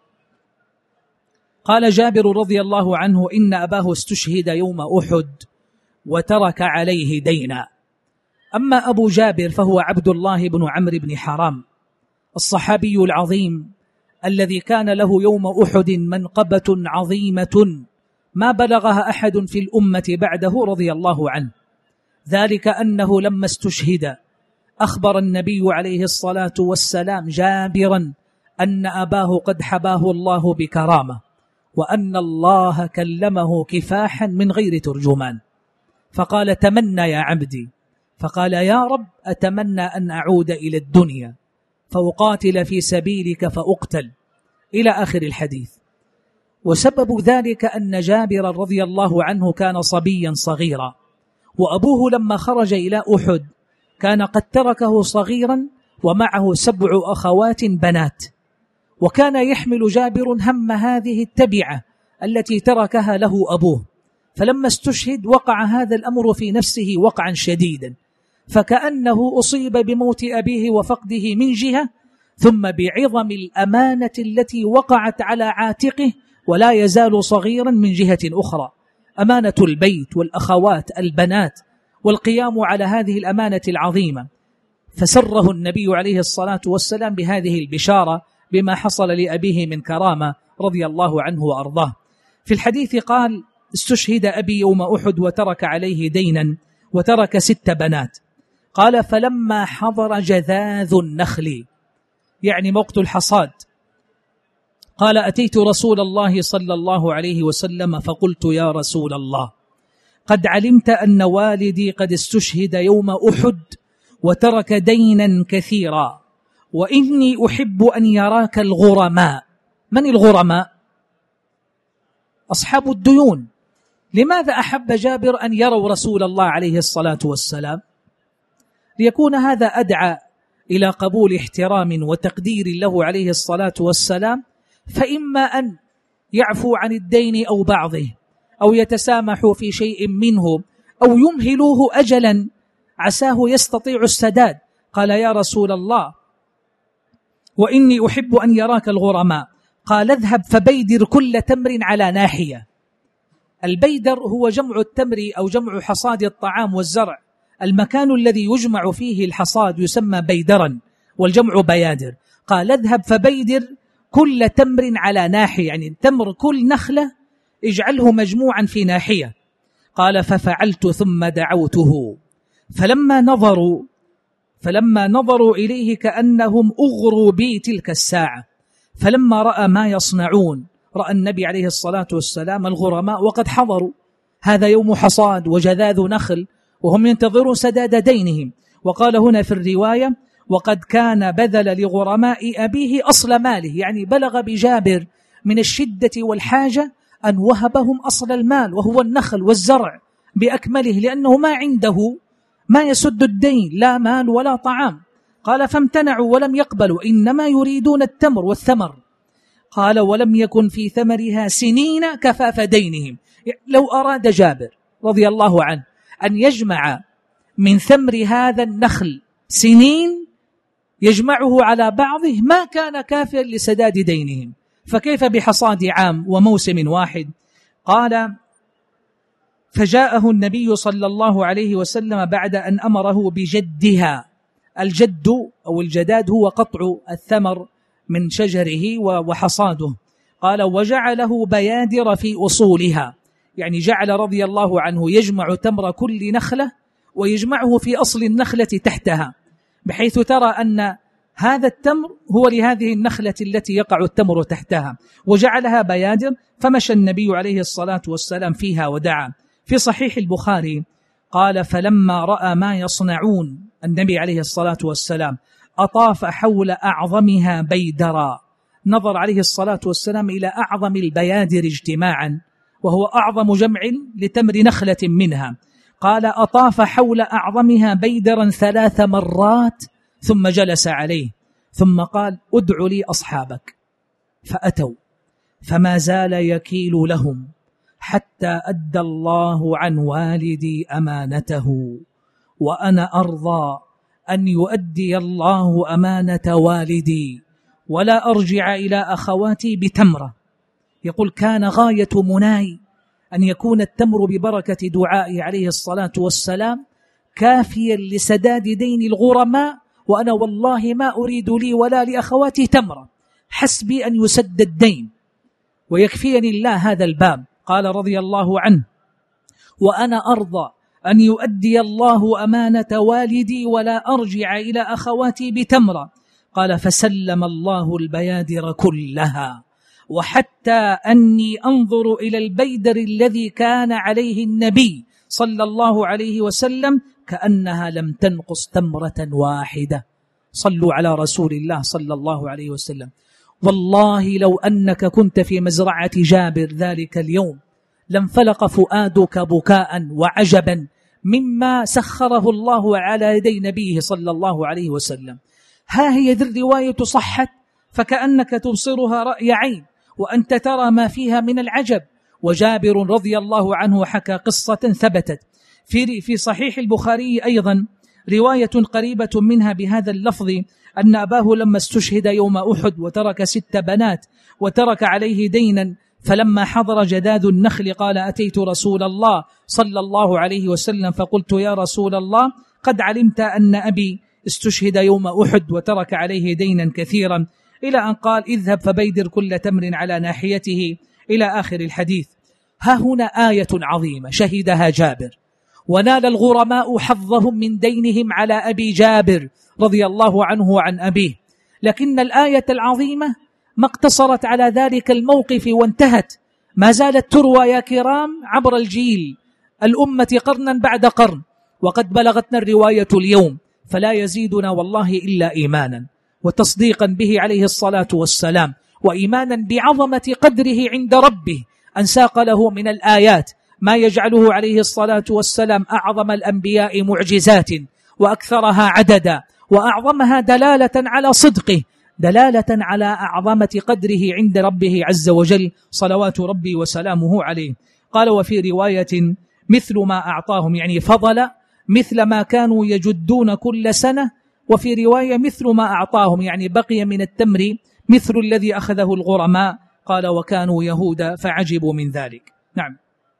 قال جابر رضي الله عنه إن أباه استشهد يوم أحد وترك عليه دينا. أما أبو جابر فهو عبد الله بن عمرو بن حرام الصحابي العظيم الذي كان له يوم أحد منقبة عظيمة ما بلغها أحد في الأمة بعده رضي الله عنه، ذلك أنه لما استشهد أخبر النبي عليه الصلاة والسلام جابرا أن أباه قد حباه الله بكرامة، وأن الله كلمه كفاحا من غير ترجمان، فقال تمنى يا عبدي، فقال يا رب أتمنى أن أعود إلى الدنيا فأقاتل في سبيلك فأقتل، إلى آخر الحديث. وسبب ذلك أن جابر رضي الله عنه كان صبيا صغيرا، وأبوه لما خرج إلى أحد كان قد تركه صغيرا ومعه سبع أخوات بنات، وكان يحمل جابر هم هذه التبعة التي تركها له أبوه، فلما استشهد وقع هذا الأمر في نفسه وقعا شديدا، فكأنه أصيب بموت أبيه وفقده من جهة، ثم بعظم الأمانة التي وقعت على عاتقه ولا يزال صغيرا من جهة أخرى، أمانة البيت والأخوات البنات والقيام على هذه الأمانة العظيمة. فسره النبي عليه الصلاة والسلام بهذه البشارة بما حصل لأبيه من كرامة رضي الله عنه وأرضاه. في الحديث قال استشهد أبي يوم أحد وترك عليه دينا وترك ست بنات. قال فلما حضر جذاذ النخل، يعني وقت الحصاد، قال أتيت رسول الله صلى الله عليه وسلم فقلت يا رسول الله قد علمت أن والدي قد استشهد يوم أحد وترك دينا كثيرا، وإني أحب أن يراك الغرماء. من الغرماء؟ أصحاب الديون. لماذا أحب جابر أن يروا رسول الله عليه الصلاة والسلام؟ ليكون هذا أدعى إلى قبول احترام وتقدير له عليه الصلاة والسلام، فإما أن يعفو عن الدين أو بعضه، أو يتسامحوا في شيء منه، أو يمهلوه أجلا عساه يستطيع السداد. قال يا رسول الله وإني أحب أن يراك الغرماء. قال اذهب فبيدر كل تمر على ناحية. البيدر هو جمع التمر أو جمع حصاد الطعام والزرع، المكان الذي يجمع فيه الحصاد يسمى بيدرا، والجمع بيادر. قال اذهب فبيدر كل تمر على ناحية، يعني تمر كل نخلة اجعله مجموعا في ناحية. قال ففعلت ثم دعوته فلما نظروا فلما نظروا إليه كأنهم أغروا بي تلك الساعة، فلما رأى ما يصنعون، رأى النبي عليه الصلاة والسلام الغرماء وقد حضروا، هذا يوم حصاد وجذاذ نخل وهم ينتظرون سداد دينهم. وقال هنا في الرواية وقد كان بذل لغرماء أبيه أصل ماله، يعني بلغ بجابر من الشدة والحاجة أن وهبهم أصل المال وهو النخل والزرع بأكمله، لأنه ما عنده ما يسد الدين، لا مال ولا طعام. قال فامتنعوا ولم يقبلوا، إنما يريدون التمر والثمر. قال ولم يكن في ثمرها سنين كفاف دينهم. لو أراد جابر رضي الله عنه أن يجمع من ثمر هذا النخل سنين يجمعه على بعضه ما كان كافيا لسداد دينهم، فكيف بحصاد عام وموسم واحد؟ قال فجاءه النبي صلى الله عليه وسلم بعد أن أمره بجدها. الجد أو الجداد هو قطع الثمر من شجره وحصاده. قال وجعله بيادر في أصولها، يعني جعل رضي الله عنه يجمع تمر كل نخلة ويجمعه في أصل النخلة تحتها، بحيث ترى أن هذا التمر هو لهذه النخلة التي يقع التمر تحتها، وجعلها بيادر. فمشى النبي عليه الصلاة والسلام فيها ودعا. في صحيح البخاري قال فلما رأى ما يصنعون النبي عليه الصلاة والسلام أطاف حول أعظمها بيدرا، نظر عليه الصلاة والسلام إلى أعظم البيادر اجتماعا، وهو أعظم جمع لتمر نخلة منها. قال أطاف حول أعظمها بيدرا ثلاث مرات ثم جلس عليه، ثم قال ادع لي أصحابك، فأتوا فما زال يكيل لهم حتى أدى الله عن والدي أمانته، وأنا أرضى أن يؤدي الله أمانة والدي ولا أرجع إلى أخواتي بتمرة. يقول كان غاية مناي أن يكون التمر ببركة دعائي عليه الصلاة والسلام كافيا لسداد دين الغرماء، وأنا والله ما أريد لي ولا لأخواتي تمرة، حسبي أن يسد الدين ويكفيني الله هذا الباب. قال رضي الله عنه وأنا أرضى أن يؤدي الله أمانة والدي ولا أرجع إلى أخواتي بتمرة. قال فسلم الله البيادر كلها، وحتى أني أنظر إلى البيدر الذي كان عليه النبي صلى الله عليه وسلم كأنها لم تنقص تمرة واحدة. صلوا على رسول الله صلى الله عليه وسلم. والله لو أنك كنت في مزرعة جابر ذلك اليوم لانفلق فؤادك بكاء وعجبا مما سخره الله على يدي نبيه صلى الله عليه وسلم. ها هي ذي الرواية صحت فكأنك تبصرها رأي عين وأنت ترى ما فيها من العجب. وجابر رضي الله عنه حكى قصة ثبتت في في صحيح البخاري أيضا رواية قريبة منها بهذا اللفظ، أن أباه لما استشهد يوم أحد وترك ست بنات وترك عليه دينا، فلما حضر جداد النخل قال أتيت رسول الله صلى الله عليه وسلم فقلت يا رسول الله قد علمت أن أبي استشهد يوم أحد وترك عليه دينا كثيرا، إلى أن قال اذهب فبيدر كل تمر على ناحيته إلى آخر الحديث. ها هنا آية عظيمة شهدها جابر، ونال الغرماء حظهم من دينهم على أبي جابر رضي الله عنه وعن أبيه، لكن الآية العظيمة ما اقتصرت على ذلك الموقف وانتهت، ما زالت تروى يا كرام عبر الجيل الأمة قرنا بعد قرن، وقد بلغتنا الرواية اليوم، فلا يزيدنا والله إلا إيمانا وتصديقا به عليه الصلاة والسلام، وإيمانا بعظمة قدره عند ربه أن ساق له من الآيات ما يجعله عليه الصلاة والسلام أعظم الأنبياء معجزات وأكثرها عددا وأعظمها دلالة على صدقه، دلالة على أعظمة قدره عند ربه عز وجل صلوات ربي وسلامه عليه. قال وفي رواية مثل ما أعطاهم، يعني فضل مثل ما كانوا يجدون كل سنة، وفي رواية مثل ما أعطاهم يعني بقي من التمر مثل الذي أخذه الغرماء. قال وكانوا يهودا فعجبوا من ذلك. نعم.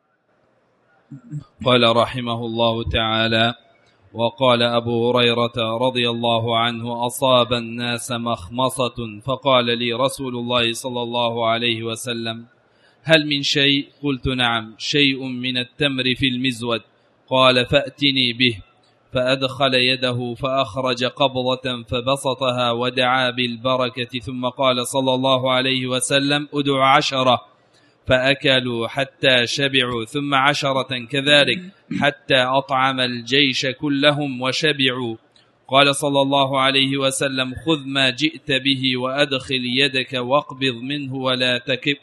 قال رحمه الله تعالى وقال أبو هريرة رضي الله عنه أصاب الناس مخمصة فقال لي رسول الله صلى الله عليه وسلم هل من شيء؟ قلت نعم، شيء من التمر في المزود. قال فأتني به، فأدخل يده فأخرج قبضة فبسطها ودعا بالبركة، ثم قال صلى الله عليه وسلم ادع عشرة، فأكلوا حتى شبعوا، ثم عشرة كذلك حتى أطعم الجيش كلهم وشبعوا. قال صلى الله عليه وسلم خذ ما جئت به وأدخل يدك واقبض منه ولا تكب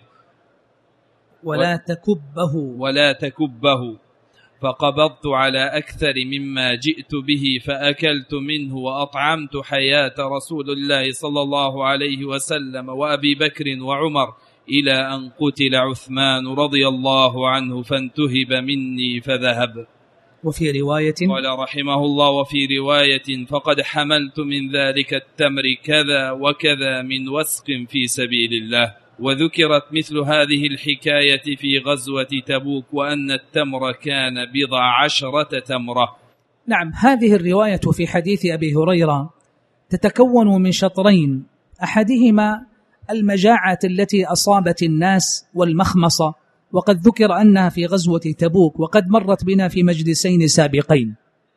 ولا تكبه ولا تكبه فقبضت على أكثر مما جئت به فأكلت منه وأطعمت حياة رسول الله صلى الله عليه وسلم وأبي بكر وعمر إلى أن قتل عثمان رضي الله عنه فانتهب مني فذهب. وفي رواية قال رحمه الله وفي رواية فقد حملت من ذلك التمر كذا وكذا من وسق في سبيل الله. وذكرت مثل هذه الحكاية في غزوة تبوك وأن التمر كان بضع عشرة تمرة. نعم، هذه الرواية في حديث أبي هريرة تتكون من شطرين، أحدهما المجاعة التي أصابت الناس والمخمصة، وقد ذكر أنها في غزوة تبوك وقد مرت بنا في مجلسين سابقين،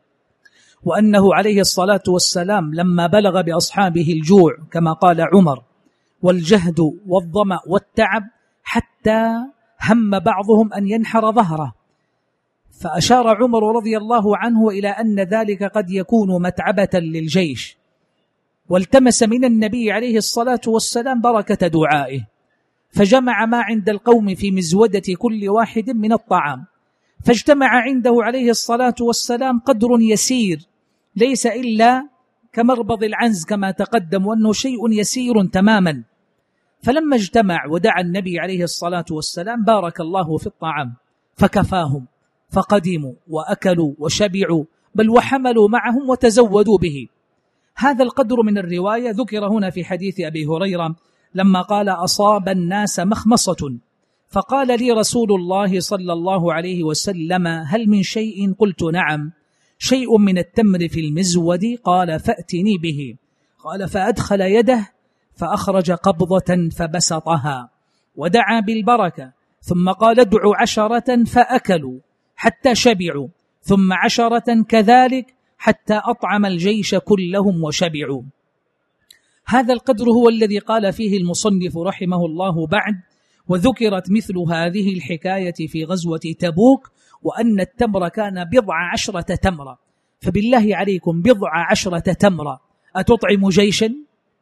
وأنه عليه الصلاة والسلام لما بلغ بأصحابه الجوع كما قال عمر والجهد والظمأ والتعب حتى هم بعضهم أن ينحر ظهره، فأشار عمر رضي الله عنه إلى أن ذلك قد يكون متعبة للجيش، والتمس من النبي عليه الصلاة والسلام بركة دعائه، فجمع ما عند القوم في مزودة كل واحد من الطعام، فاجتمع عنده عليه الصلاة والسلام قدر يسير ليس إلا كمربض العنز كما تقدم، وأنه شيء يسير تماما. فلما اجتمع ودعا النبي عليه الصلاة والسلام بارك الله في الطعام فكفاهم، فقدموا وأكلوا وشبعوا، بل وحملوا معهم وتزودوا به. هذا القدر من الرواية ذكر هنا في حديث أبي هريرة لما قال: أصاب الناس مخمصة فقال لي رسول الله صلى الله عليه وسلم: هل من شيء؟ قلت: نعم، شيء من التمر في المزود. قال: فأتني به. قال: فأدخل يده فأخرج قبضة فبسطها ودعا بالبركة، ثم قال: ادعوا عشرة فأكلوا حتى شبعوا، ثم عشرة كذلك حتى أطعم الجيش كلهم وشبعوا. هذا القدر هو الذي قال فيه المصنف رحمه الله بعد: وذكرت مثل هذه الحكاية في غزوة تبوك، وأن التمر كان بضع عشرة تمرة. فبالله عليكم بضع عشرة تمرة أتطعم جيشا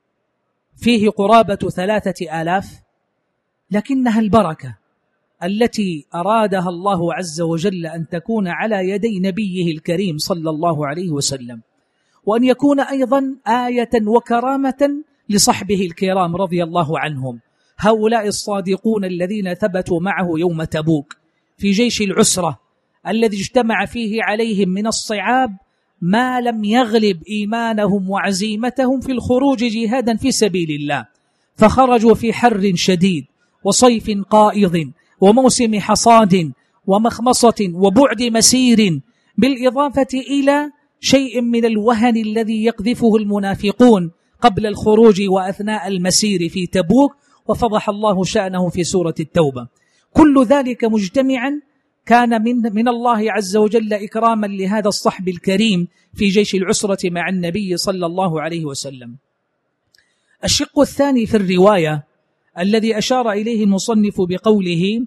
فيه قرابة ثلاثة آلاف؟ لكنها البركة التي أرادها الله عز وجل أن تكون على يدي نبيه الكريم صلى الله عليه وسلم، وأن يكون أيضا آية وكرامة لصحبه الكرام رضي الله عنهم، هؤلاء الصادقون الذين ثبتوا معه يوم تبوك في جيش العسرة الذي اجتمع فيه عليهم من الصعاب ما لم يغلب إيمانهم وعزيمتهم في الخروج جهادا في سبيل الله. فخرجوا في حر شديد وصيف قائض وموسم حصاد ومخمصة وبعد مسير، بالإضافة إلى شيء من الوهن الذي يقذفه المنافقون قبل الخروج وأثناء المسير في تبوك، وفضح الله شأنه في سورة التوبة. كل ذلك مجتمعا كان من, من الله عز وجل إكراما لهذا الصحب الكريم في جيش العسرة مع النبي صلى الله عليه وسلم. الشق الثاني في الرواية الذي أشار إليه المصنف بقوله: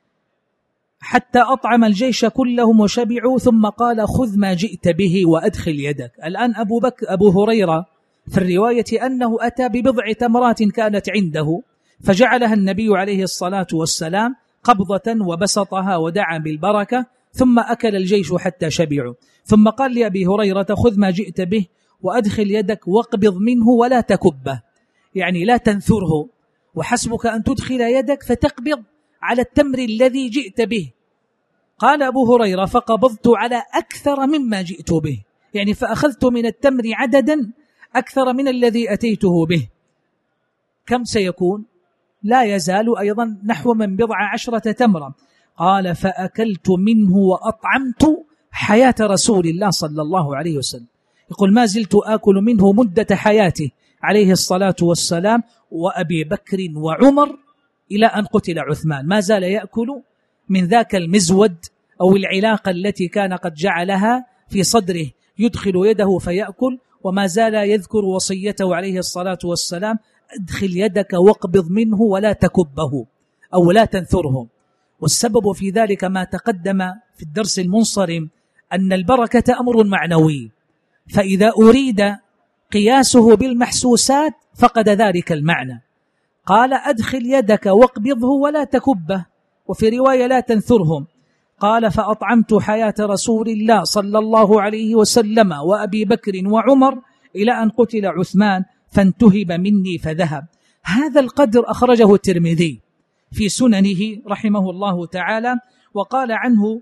حتى أطعم الجيش كلهم وشبعوا، ثم قال: خذ ما جئت به وأدخل يدك. الآن أبو بكر أبو هريرة في الرواية أنه أتى ببضع تمرات كانت عنده، فجعلها النبي عليه الصلاة والسلام قبضة وبسطها ودعا بالبركة، ثم أكل الجيش حتى شبعوا. ثم قال لأبي هريرة: خذ ما جئت به وأدخل يدك واقبض منه ولا تكبه، يعني لا تنثره، وحسبك أن تدخل يدك فتقبض على التمر الذي جئت به. قال أبو هريرة: فقبضت على أكثر مما جئت به، يعني فأخذت من التمر عددا أكثر من الذي أتيته به. كم سيكون؟ لا يزال أيضا نحو من بضع عشرة تمرة. قال: فأكلت منه وأطعمت حياة رسول الله صلى الله عليه وسلم. يقول: ما زلت آكل منه مدة حياته عليه الصلاة والسلام وأبي بكر وعمر إلى أن قتل عثمان، ما زال يأكل من ذاك المزود أو العلاقة التي كان قد جعلها في صدره، يدخل يده فيأكل، وما زال يذكر وصيته عليه الصلاة والسلام: أدخل يدك واقبض منه ولا تكبه أو لا تنثره. والسبب في ذلك ما تقدم في الدرس المنصرم، أن البركة أمر معنوي، فإذا أريد قياسه بالمحسوسات فقد ذلك المعنى. قال: أدخل يدك واقبضه ولا تكبه، وفي رواية لا تنثرهم. قال: فأطعمت حياة رسول الله صلى الله عليه وسلم وأبي بكر وعمر إلى أن قتل عثمان فانتهب مني فذهب. هذا القدر أخرجه الترمذي في سننه رحمه الله تعالى، وقال عنه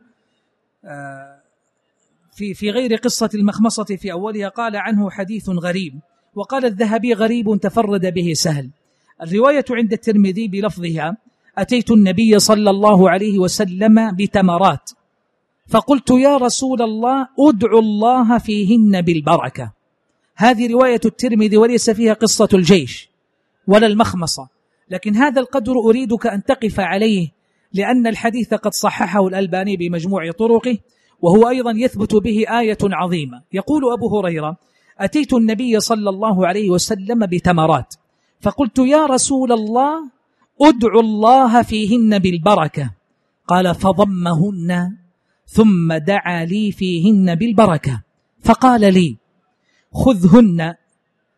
في في غير قصة المخمصة في أولها، قال عنه حديث غريب، وقال الذهبي غريب تفرد به سهل. الرواية عند الترمذي بلفظها: أتيت النبي صلى الله عليه وسلم بتمرات فقلت: يا رسول الله أدعو الله فيهن بالبركة. هذه رواية الترمذي وليس فيها قصة الجيش ولا المخمصة، لكن هذا القدر أريدك أن تقف عليه، لأن الحديث قد صححه الألباني بمجموع طرقه، وهو أيضا يثبت به آية عظيمة. يقول أبو هريرة: أتيت النبي صلى الله عليه وسلم بتمرات فقلت: يا رسول الله أدعو الله فيهن بالبركة. قال: فضمهن ثم دعا لي فيهن بالبركة، فقال لي: خذهن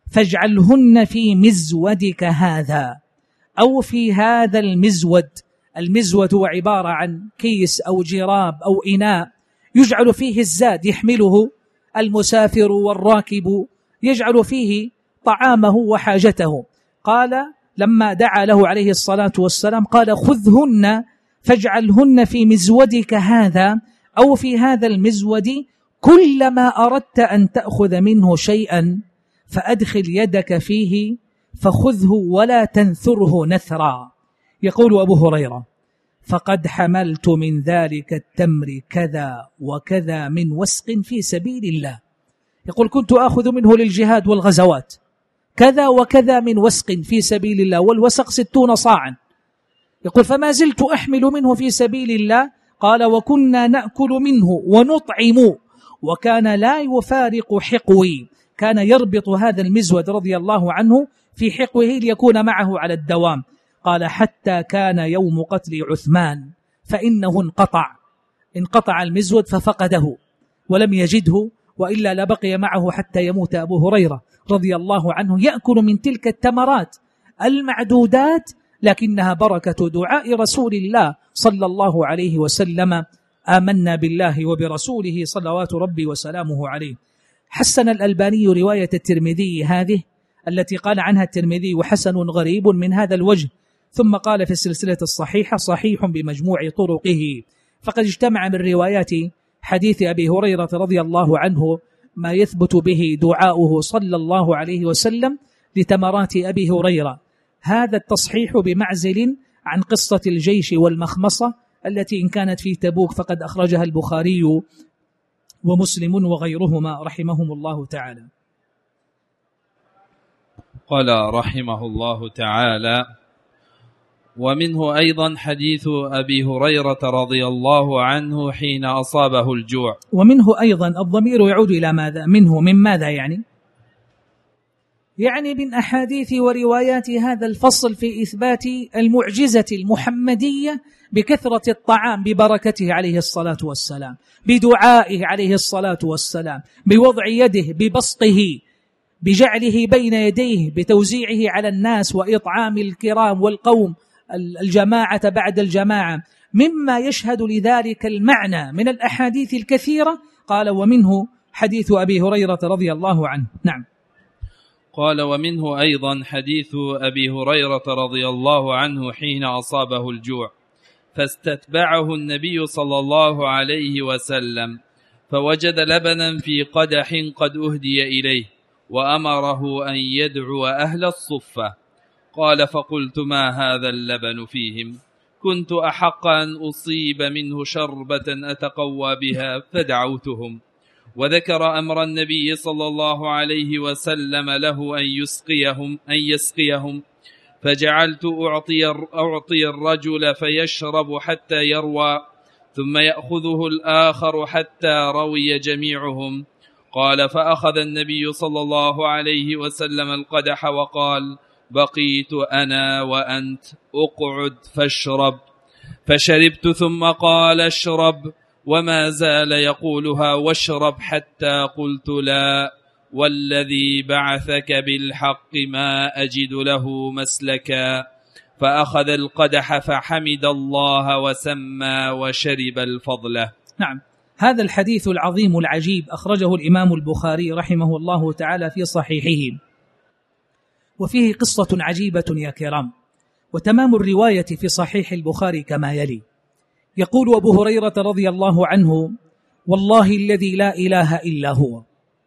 فاجعلهن في مزودك هذا، أو في هذا المزود المزود هو عبارة عن كيس أو جراب أو إناء يجعل فيه الزاد يحمله المسافر والراكب، يجعل فيه طعامه وحاجته. قال لما دعا له عليه الصلاة والسلام قال خذهن فاجعلهن في مزودك هذا أو في هذا المزود، كلما أردت أن تأخذ منه شيئا فأدخل يدك فيه فخذه ولا تنثره نثرا. يقول أبو هريرة فقد حملت من ذلك التمر كذا وكذا من وسق في سبيل الله. يقول كنت آخذ منه للجهاد والغزوات كذا وكذا من وسق في سبيل الله، والوسق ستون صاعا. يقول فما زلت أحمل منه في سبيل الله. قال وكنا نأكل منه ونطعم، وكان لا يفارق حقوي، كان يربط هذا المزود رضي الله عنه في حقوه ليكون معه على الدوام. قال حتى كان يوم قتل عثمان فإنه انقطع انقطع المزود ففقده ولم يجده، وإلا لبقي معه حتى يموت أبو هريرة رضي الله عنه يأكل من تلك التمرات المعدودات، لكنها بركة دعاء رسول الله صلى الله عليه وسلم. آمنا بالله وبرسوله صلوات ربي وسلامه عليه. حسن الألباني رواية الترمذي هذه التي قال عنها الترمذي وحسن غريب من هذا الوجه، ثم قال في السلسلة الصحيحة صحيح بمجموع طرقه. فقد اجتمع من روايات حديث أبي هريرة رضي الله عنه ما يثبت به دعاؤه صلى الله عليه وسلم لتمرات أبي هريرة. هذا التصحيح بمعزل عن قصة الجيش والمخمصة التي إن كانت في تبوك فقد أخرجها البخاري ومسلم وغيرهما رحمهم الله تعالى. قال رحمه الله تعالى ومنه أيضا حديث أبي هريرة رضي الله عنه حين أصابه الجوع. ومنه أيضا الضمير يعود إلى ماذا؟ منه من ماذا يعني؟ يعني من أحاديث وروايات هذا الفصل في إثبات المعجزة المحمدية بكثرة الطعام ببركته عليه الصلاة والسلام، بدعائه عليه الصلاة والسلام، بوضع يده، ببسطه، بجعله بين يديه، بتوزيعه على الناس وإطعام الكرام والقوم الجماعة بعد الجماعة، مما يشهد لذلك المعنى من الأحاديث الكثيرة. قال ومنه حديث أبي هريرة رضي الله عنه. نعم. قال ومنه أيضا حديث أبي هريرة رضي الله عنه حين أصابه الجوع فاستتبعه النبي صلى الله عليه وسلم فوجد لبنا في قدح قد أهدي إليه وأمره أن يدعو أهل الصفة. قال فقلت ما هذا اللبن فيهم؟ كنت أحق أن أصيب منه شربة أتقوى بها فدعوتهم. وذكر أمر النبي صلى الله عليه وسلم له أن يسقيهم, أن يسقيهم فجعلت أعطي, أعطي الرجل فيشرب حتى يروى ثم يأخذه الآخر حتى روي جميعهم. قال فأخذ النبي صلى الله عليه وسلم القدح وقال بقيت أنا وأنت أقعد فاشرب. فشربت ثم قال اشرب وما زال يقولها واشرب حتى قلت لا والذي بعثك بالحق ما أجد له مسلكا. فأخذ القدح فحمد الله وسمى وشرب الفضلة. نعم. هذا الحديث العظيم العجيب أخرجه الإمام البخاري رحمه الله تعالى في صحيحه، وفيه قصة عجيبة يا كرام، وتمام الرواية في صحيح البخاري كما يلي. يقول أبو هريرة رضي الله عنه والله الذي لا إله إلا هو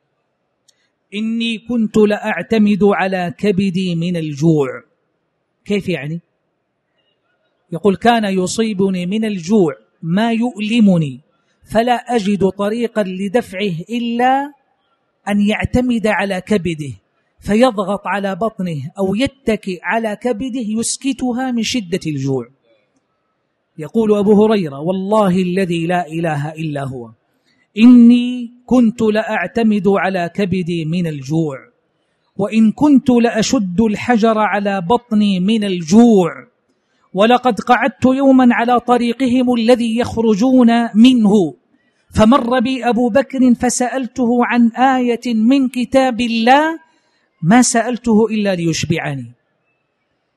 إني كنت لأعتمد على كبدي من الجوع. كيف يعني؟ يقول كان يصيبني من الجوع ما يؤلمني فلا أجد طريقا لدفعه إلا أن يعتمد على كبده فيضغط على بطنه أو يتكئ على كبده يسكتها من شدة الجوع. يقول أبو هريرة والله الذي لا إله إلا هو إني كنت لأعتمد على كبدي من الجوع وإن كنت لأشد الحجر على بطني من الجوع ولقد قعدت يوما على طريقهم الذي يخرجون منه فمر بي أبو بكر فسألته عن آية من كتاب الله ما سألته إلا ليشبعني.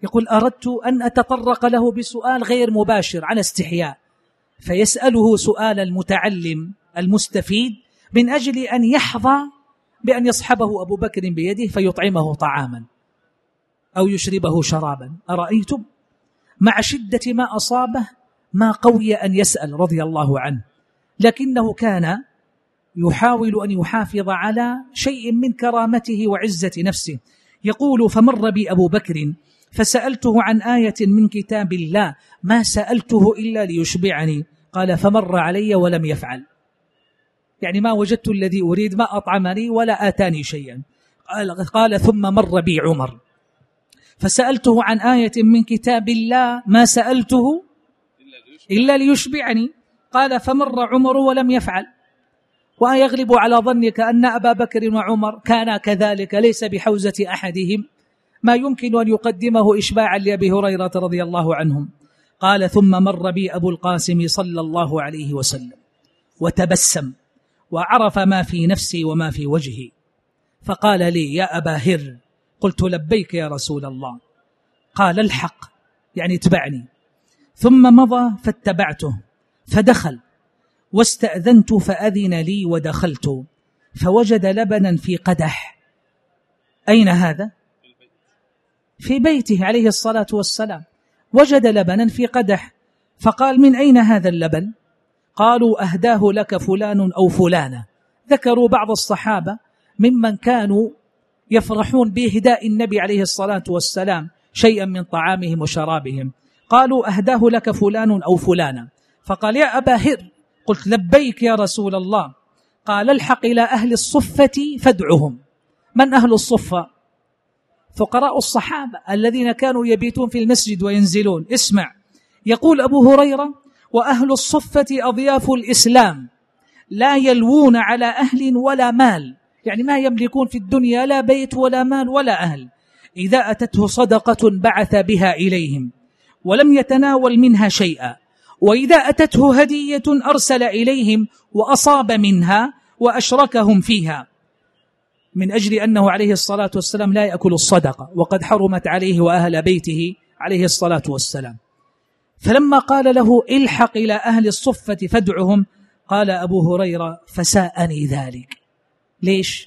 يقول أردت أن أتطرق له بسؤال غير مباشر على استحياء، فيسأله سؤال المتعلم المستفيد من أجل أن يحظى بأن يصحبه أبو بكر بيده فيطعمه طعاما أو يشربه شرابا. أرأيتم مع شدة ما أصابه ما قوي أن يسأل رضي الله عنه، لكنه كان يحاول أن يحافظ على شيء من كرامته وعزة نفسه. يقول فمر بي أبو بكر فسألته عن آية من كتاب الله ما سألته إلا ليشبعني، قال فمر علي ولم يفعل، يعني ما وجدت الذي أريد، ما أطعمني ولا آتاني شيئا. قال, قال ثم مر بي عمر فسألته عن آية من كتاب الله ما سألته إلا ليشبعني، قال فمر عمر ولم يفعل. ويغلب على ظنك أن أبا بكر وعمر كانا كذلك، ليس بحوزة أحدهم ما يمكن أن يقدمه إشباعا لأبي هريرة رضي الله عنهم. قال ثم مر بي أبو القاسم صلى الله عليه وسلم وتبسم وعرف ما في نفسي وما في وجهي، فقال لي يا أبا هر، قلت لبيك يا رسول الله، قال الحق يعني اتبعني، ثم مضى فاتبعته فدخل واستأذنت فأذن لي ودخلت فوجد لبنا في قدح. أين هذا؟ في بيته عليه الصلاة والسلام، وجد لبنا في قدح، فقال من أين هذا اللبن؟ قالوا أهداه لك فلان أو فلانة. ذكروا بعض الصحابة ممن كانوا يفرحون بإهداء النبي عليه الصلاة والسلام شيئا من طعامهم وشرابهم، قالوا أهداه لك فلان أو فلانة. فقال يا أبا هر، قلت لبيك يا رسول الله. قال الحق إلى أهل الصفة فادعهم. من أهل الصفة؟ فقراء الصحابة الذين كانوا يبيتون في المسجد وينزلون. اسمع، يقول أبو هريرة وأهل الصفة أضياف الإسلام لا يلوون على أهل ولا مال، يعني ما يملكون في الدنيا لا بيت ولا مال ولا أهل. إذا أتته صدقة بعث بها إليهم ولم يتناول منها شيئا، وإذا أتته هدية أرسل إليهم وأصاب منها وأشركهم فيها، من أجل أنه عليه الصلاة والسلام لا يأكل الصدقة وقد حرمت عليه وأهل بيته عليه الصلاة والسلام. فلما قال له الحق إلى أهل الصفة فادعهم، قال أبو هريرة فساءني ذلك. ليش؟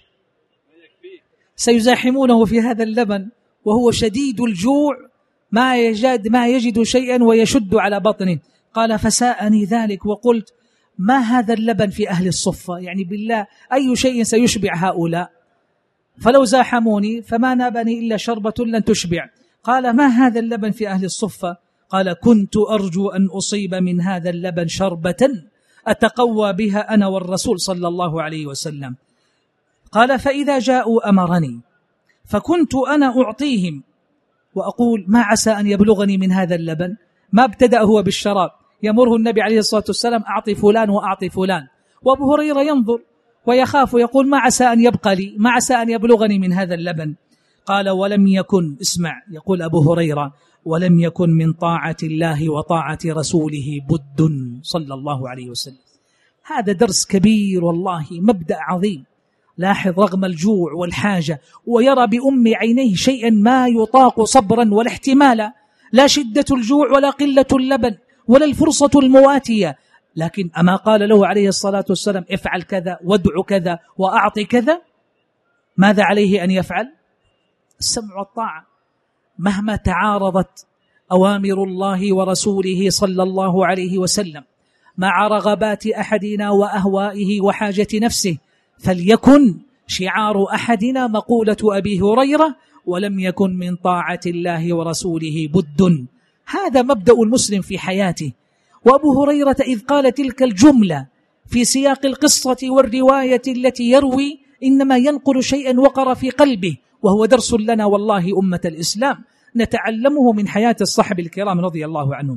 سيزاحمونه في هذا اللبن وهو شديد الجوع، ما يجد, ما يجد شيئا ويشد على بطنه. قال فساءني ذلك وقلت ما هذا اللبن في أهل الصفة، يعني بالله أي شيء سيشبع هؤلاء؟ فلو زاحموني فما نابني إلا شربة لن تشبع. قال ما هذا اللبن في أهل الصفة؟ قال كنت أرجو أن أصيب من هذا اللبن شربة أتقوى بها أنا والرسول صلى الله عليه وسلم. قال فإذا جاءوا أمرني فكنت أنا أعطيهم وأقول ما عسى أن يبلغني من هذا اللبن. ما ابتدأ هو بالشراب، يمره النبي عليه الصلاة والسلام أعطي فلان وأعطي فلان، وأبو هريرة ينظر ويخاف ويقول ما عسى أن يبقى لي، ما عسى أن يبلغني من هذا اللبن. قال ولم يكن، اسمع، يقول أبو هريرة ولم يكن من طاعة الله وطاعة رسوله بد صلى الله عليه وسلم. هذا درس كبير والله، مبدأ عظيم. لاحظ رغم الجوع والحاجة ويرى بأم عينيه شيئا ما يطاق صبرا ولا احتمالا، لا شدة الجوع ولا قلة اللبن ولا الفرصة المواتية، لكن أما قال له عليه الصلاة والسلام افعل كذا وادع كذا وأعطي كذا؟ ماذا عليه أن يفعل؟ السمع والطاعة مهما تعارضت أوامر الله ورسوله صلى الله عليه وسلم مع رغبات أحدنا وأهوائه وحاجة نفسه، فليكن شعار أحدنا مقولة أبي هريرة ولم يكن من طاعة الله ورسوله بد. هذا مبدأ المسلم في حياته. وأبو هريرة إذ قال تلك الجملة في سياق القصة والرواية التي يروي إنما ينقل شيئا وقر في قلبه، وهو درس لنا والله أمة الإسلام نتعلمه من حياة الصحابة الكرام رضي الله عنهم.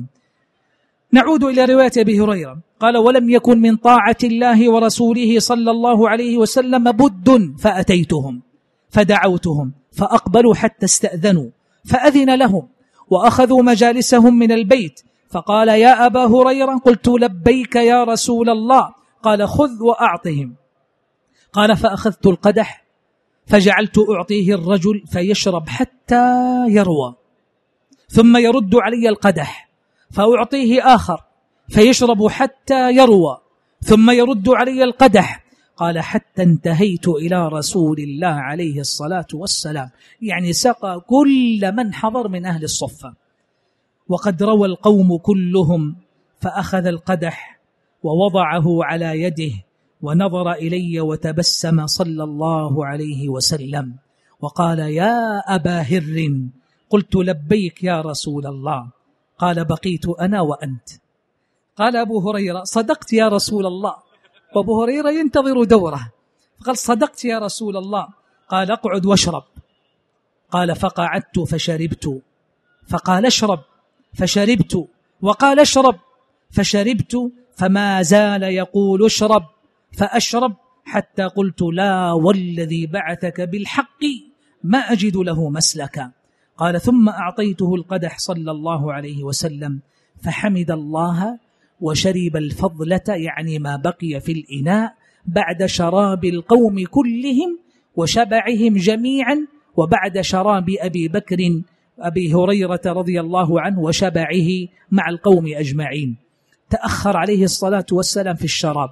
نعود إلى رواية أبي هريرة، قال ولم يكن من طاعة الله ورسوله صلى الله عليه وسلم بد فأتيتهم فدعوتهم فأقبلوا حتى استأذنوا فأذن لهم وأخذوا مجالسهم من البيت. فقال يا أبا هريرة، قلت لبيك يا رسول الله. قال خذ وأعطهم. قال فأخذت القدح فجعلت أعطيه الرجل فيشرب حتى يروى، ثم يرد علي القدح فأعطيه آخر فيشرب حتى يروى، ثم يرد علي القدح. قال حتى انتهيت إلى رسول الله عليه الصلاة والسلام، يعني سقى كل من حضر من أهل الصفة. وقد روى القوم كلهم، فأخذ القدح ووضعه على يده ونظر إلي وتبسم صلى الله عليه وسلم وقال يا أبا هر. قلت لبيك يا رسول الله. قال بقيت أنا وأنت. قال أبو هريرة صدقت يا رسول الله، وأبو هريرة ينتظر دوره. قال صدقت يا رسول الله. قال اقعد واشرب. قال فقعدت فشربت. فقال اشرب فشربت. وقال اشرب فشربت، فما زال يقول اشرب فأشرب حتى قلت لا والذي بعثك بالحق ما أجد له مسلكا. قال ثم أعطيته القدح صلى الله عليه وسلم فحمد الله وشرب الفضلة، يعني ما بقي في الإناء بعد شراب القوم كلهم وشبعهم جميعا، وبعد شراب أبي بكر أبي هريرة رضي الله عنه وشبعه مع القوم أجمعين. تأخر عليه الصلاة والسلام في الشراب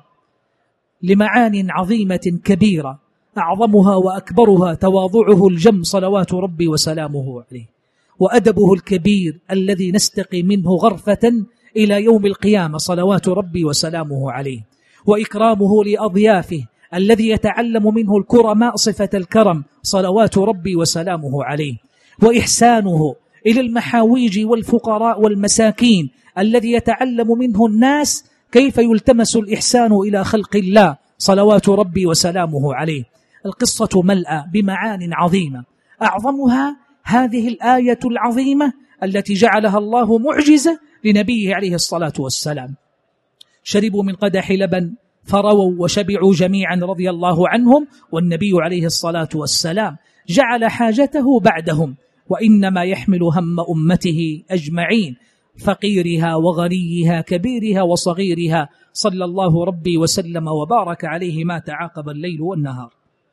لمعان عظيمة كبيرة، أعظمها وأكبرها تواضعه الجم صلوات ربي وسلامه عليه، وأدبه الكبير الذي نستقي منه غرفة إلى يوم القيامة صلوات ربي وسلامه عليه، وإكرامه لأضيافه الذي يتعلم منه الكرماء صفة الكرم صلوات ربي وسلامه عليه، وإحسانه إلى المحاويج والفقراء والمساكين الذي يتعلم منه الناس كيف يلتمس الإحسان إلى خلق الله صلوات ربي وسلامه عليه. القصة ملأى بمعان عظيمة، أعظمها هذه الآية العظيمة التي جعلها الله معجزة لنبيه عليه الصلاة والسلام. شربوا من قدح لبن فرووا وشبعوا جميعا رضي الله عنهم، والنبي عليه الصلاة والسلام جعل حاجته بعدهم، وإنما يحمل هم أمته أجمعين، فقيرها وغنيها كبيرها وصغيرها، صلى الله ربي وسلم وبارك عليه ما تعاقب الليل والنهار.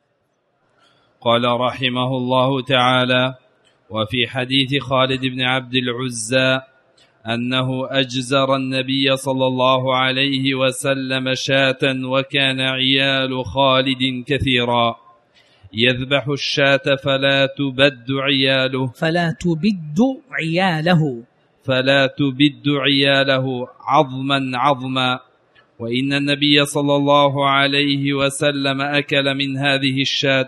قال رحمه الله تعالى: وفي حديث خالد بن عبد العزى أنه أجزر النبي صلى الله عليه وسلم شاة، وكان عيال خالد كثيرا، يذبح الشاة فلا تبد عياله فلا تبد عياله فلا تبد عياله عظما عظما، وإن النبي صلى الله عليه وسلم أكل من هذه الشاة.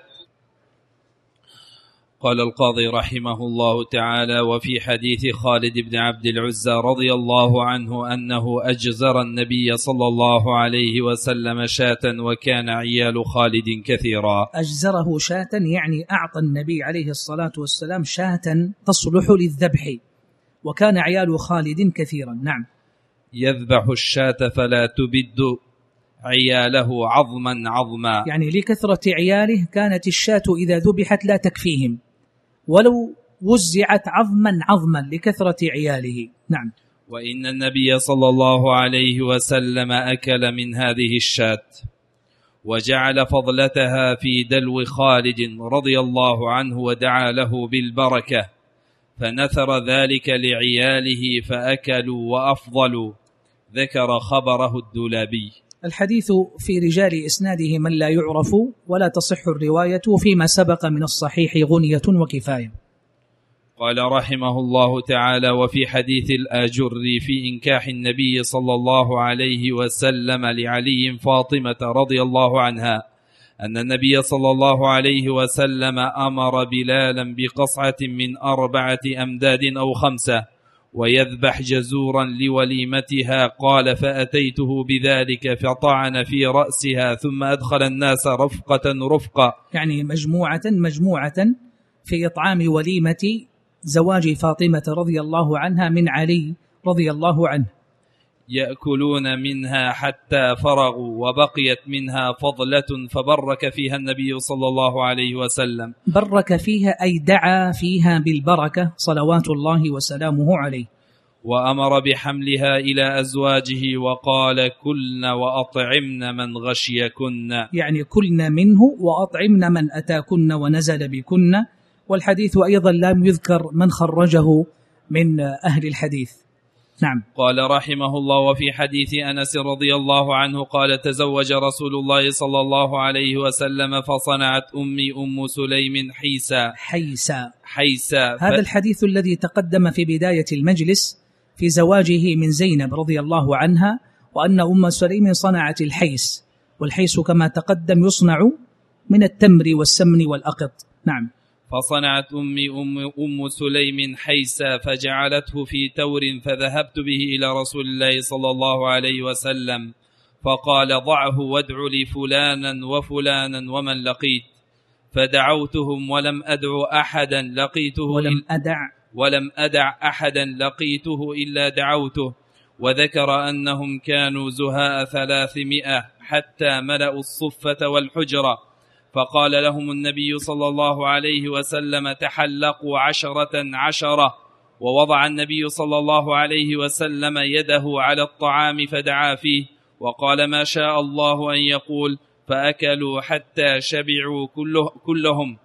قال القاضي رحمه الله تعالى: وفي حديث خالد بن عبد العزى رضي الله عنه أنه أجزر النبي صلى الله عليه وسلم شاة، وكان عيال خالد كثيرا. أجزره شاة يعني أعطى النبي عليه الصلاة والسلام شاة تصلح للذبح، وكان عيال خالد كثيرا. نعم. يذبح الشاة فلا تبد عياله عظما عظما، يعني لكثرة عياله كانت الشاة إذا ذبحت لا تكفيهم ولو وزعت عظما عظما لكثرة عياله. نعم. وإن النبي صلى الله عليه وسلم أكل من هذه الشاة، وجعل فضلتها في دلو خالد رضي الله عنه، ودعا له بالبركة، فنثر ذلك لعياله فأكلوا وأفضلوا. ذكر خبره الدولابي. الحديث في رجال إسناده من لا يعرف ولا تصح الرواية، فيما سبق من الصحيح غنية وكفاية. قال رحمه الله تعالى: وفي حديث الآجر في إنكاح النبي صلى الله عليه وسلم لعلي فاطمة رضي الله عنها أن النبي صلى الله عليه وسلم أمر بلالا بقصعة من أربعة أمداد أو خمسة ويذبح جزورا لوليمتها. قال: فأتيته بذلك فطعن في رأسها، ثم أدخل الناس رفقة رفقة، يعني مجموعة مجموعة في إطعام وليمة زواج فاطمة رضي الله عنها من علي رضي الله عنه، يأكلون منها حتى فرغوا، وبقيت منها فضلة فبرك فيها النبي صلى الله عليه وسلم. برك فيها أي دعا فيها بالبركة صلوات الله وسلامه عليه. وأمر بحملها إلى أزواجه وقال: كلن وأطعمن من غشيكن، يعني كلن منه وأطعمن من أتاكن ونزل بكن. والحديث أيضا لم يذكر من خرجه من أهل الحديث. نعم. قال رحمه الله: وفي حديث أنس رضي الله عنه قال: تزوج رسول الله صلى الله عليه وسلم فصنعت أمي أم سليم حيسا حيسا حيسا ف... هذا الحديث الذي تقدم في بداية المجلس في زواجه من زينب رضي الله عنها، وأن أم سليم صنعت الحيس، والحيس كما تقدم يصنع من التمر والسمن والأقط. نعم. فصنعت أمي أم, أم سليم حيسا فجعلته في تور، فذهبت به إلى رسول الله صلى الله عليه وسلم فقال: ضعه وادع لي فلانا وفلانا ومن لقيت. فدعوتهم ولم أدع أحدا لقيته ولم أدع ولم أدع أحدا لقيته إلا دعوته. وذكر أنهم كانوا زهاء ثلاثمائة حتى ملأوا الصفة والحجرة. فقال لهم النبي صلى الله عليه وسلم: تحلقوا عشرة عشرة. ووضع النبي صلى الله عليه وسلم يده على الطعام فدعا فيه، وقال: ما شاء الله أن يقول. فأكلوا حتى شبعوا كله كلهم.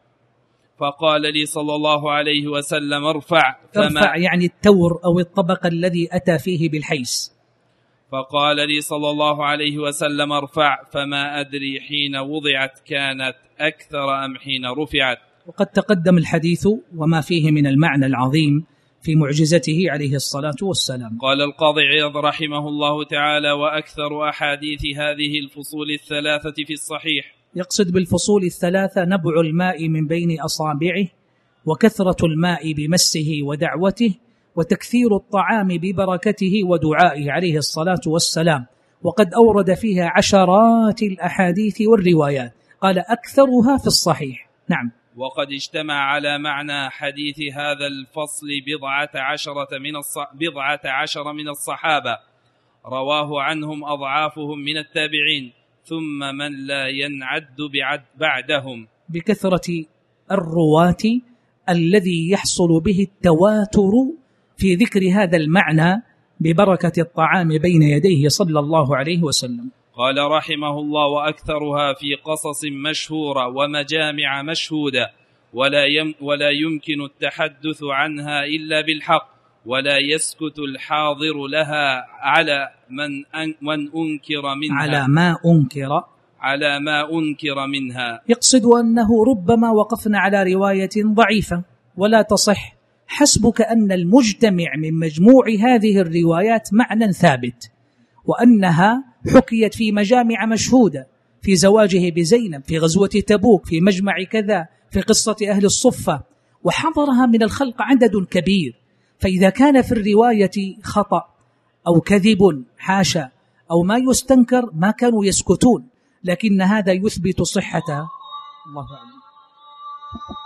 فقال لي صلى الله عليه وسلم: ارفع. ارفع يعني التور أو الطبق الذي أتى فيه بالحيس. فقال لي صلى الله عليه وسلم: ارفع. فما أدري حين وضعت كانت أكثر أم حين رفعت. وقد تقدم الحديث وما فيه من المعنى العظيم في معجزته عليه الصلاة والسلام. قال القاضي عياض رحمه الله تعالى: وأكثر أحاديث هذه الفصول الثلاثة في الصحيح. يقصد بالفصول الثلاثة نبع الماء من بين أصابعه، وكثرة الماء بمسه ودعوته، وتكثير الطعام ببركته ودعائه عليه الصلاة والسلام. وقد أورد فيها عشرات الأحاديث والروايات، قال أكثرها في الصحيح. نعم. وقد اجتمع على معنى حديث هذا الفصل بضعة عشرة من الص... بضعة عشر من الصحابة رواه عنهم أضعافهم من التابعين، ثم من لا ينعد بعد بعدهم. بكثرة الرواة الذي يحصل به التواتر في ذكر هذا المعنى ببركة الطعام بين يديه صلى الله عليه وسلم. قال رحمه الله: وأكثرها في قصص مشهورة ومجامع مشهودة، ولا, يم ولا يمكن التحدث عنها إلا بالحق، ولا يسكت الحاضر لها على من, أن من أنكر منها على ما أنكر على ما أنكر منها. يقصد أنه ربما وقفنا على رواية ضعيفة ولا تصح، حسبك أن المجتمع من مجموع هذه الروايات معنى ثابت، وأنها حكيت في مجامع مشهودة، في زواجه بزينب، في غزوة تبوك، في مجمع كذا، في قصة أهل الصفة، وحضرها من الخلق عدد كبير. فإذا كان في الرواية خطأ أو كذب حاشا أو ما يستنكر ما كانوا يسكتون، لكن هذا يثبت صحتها. الله أعلم.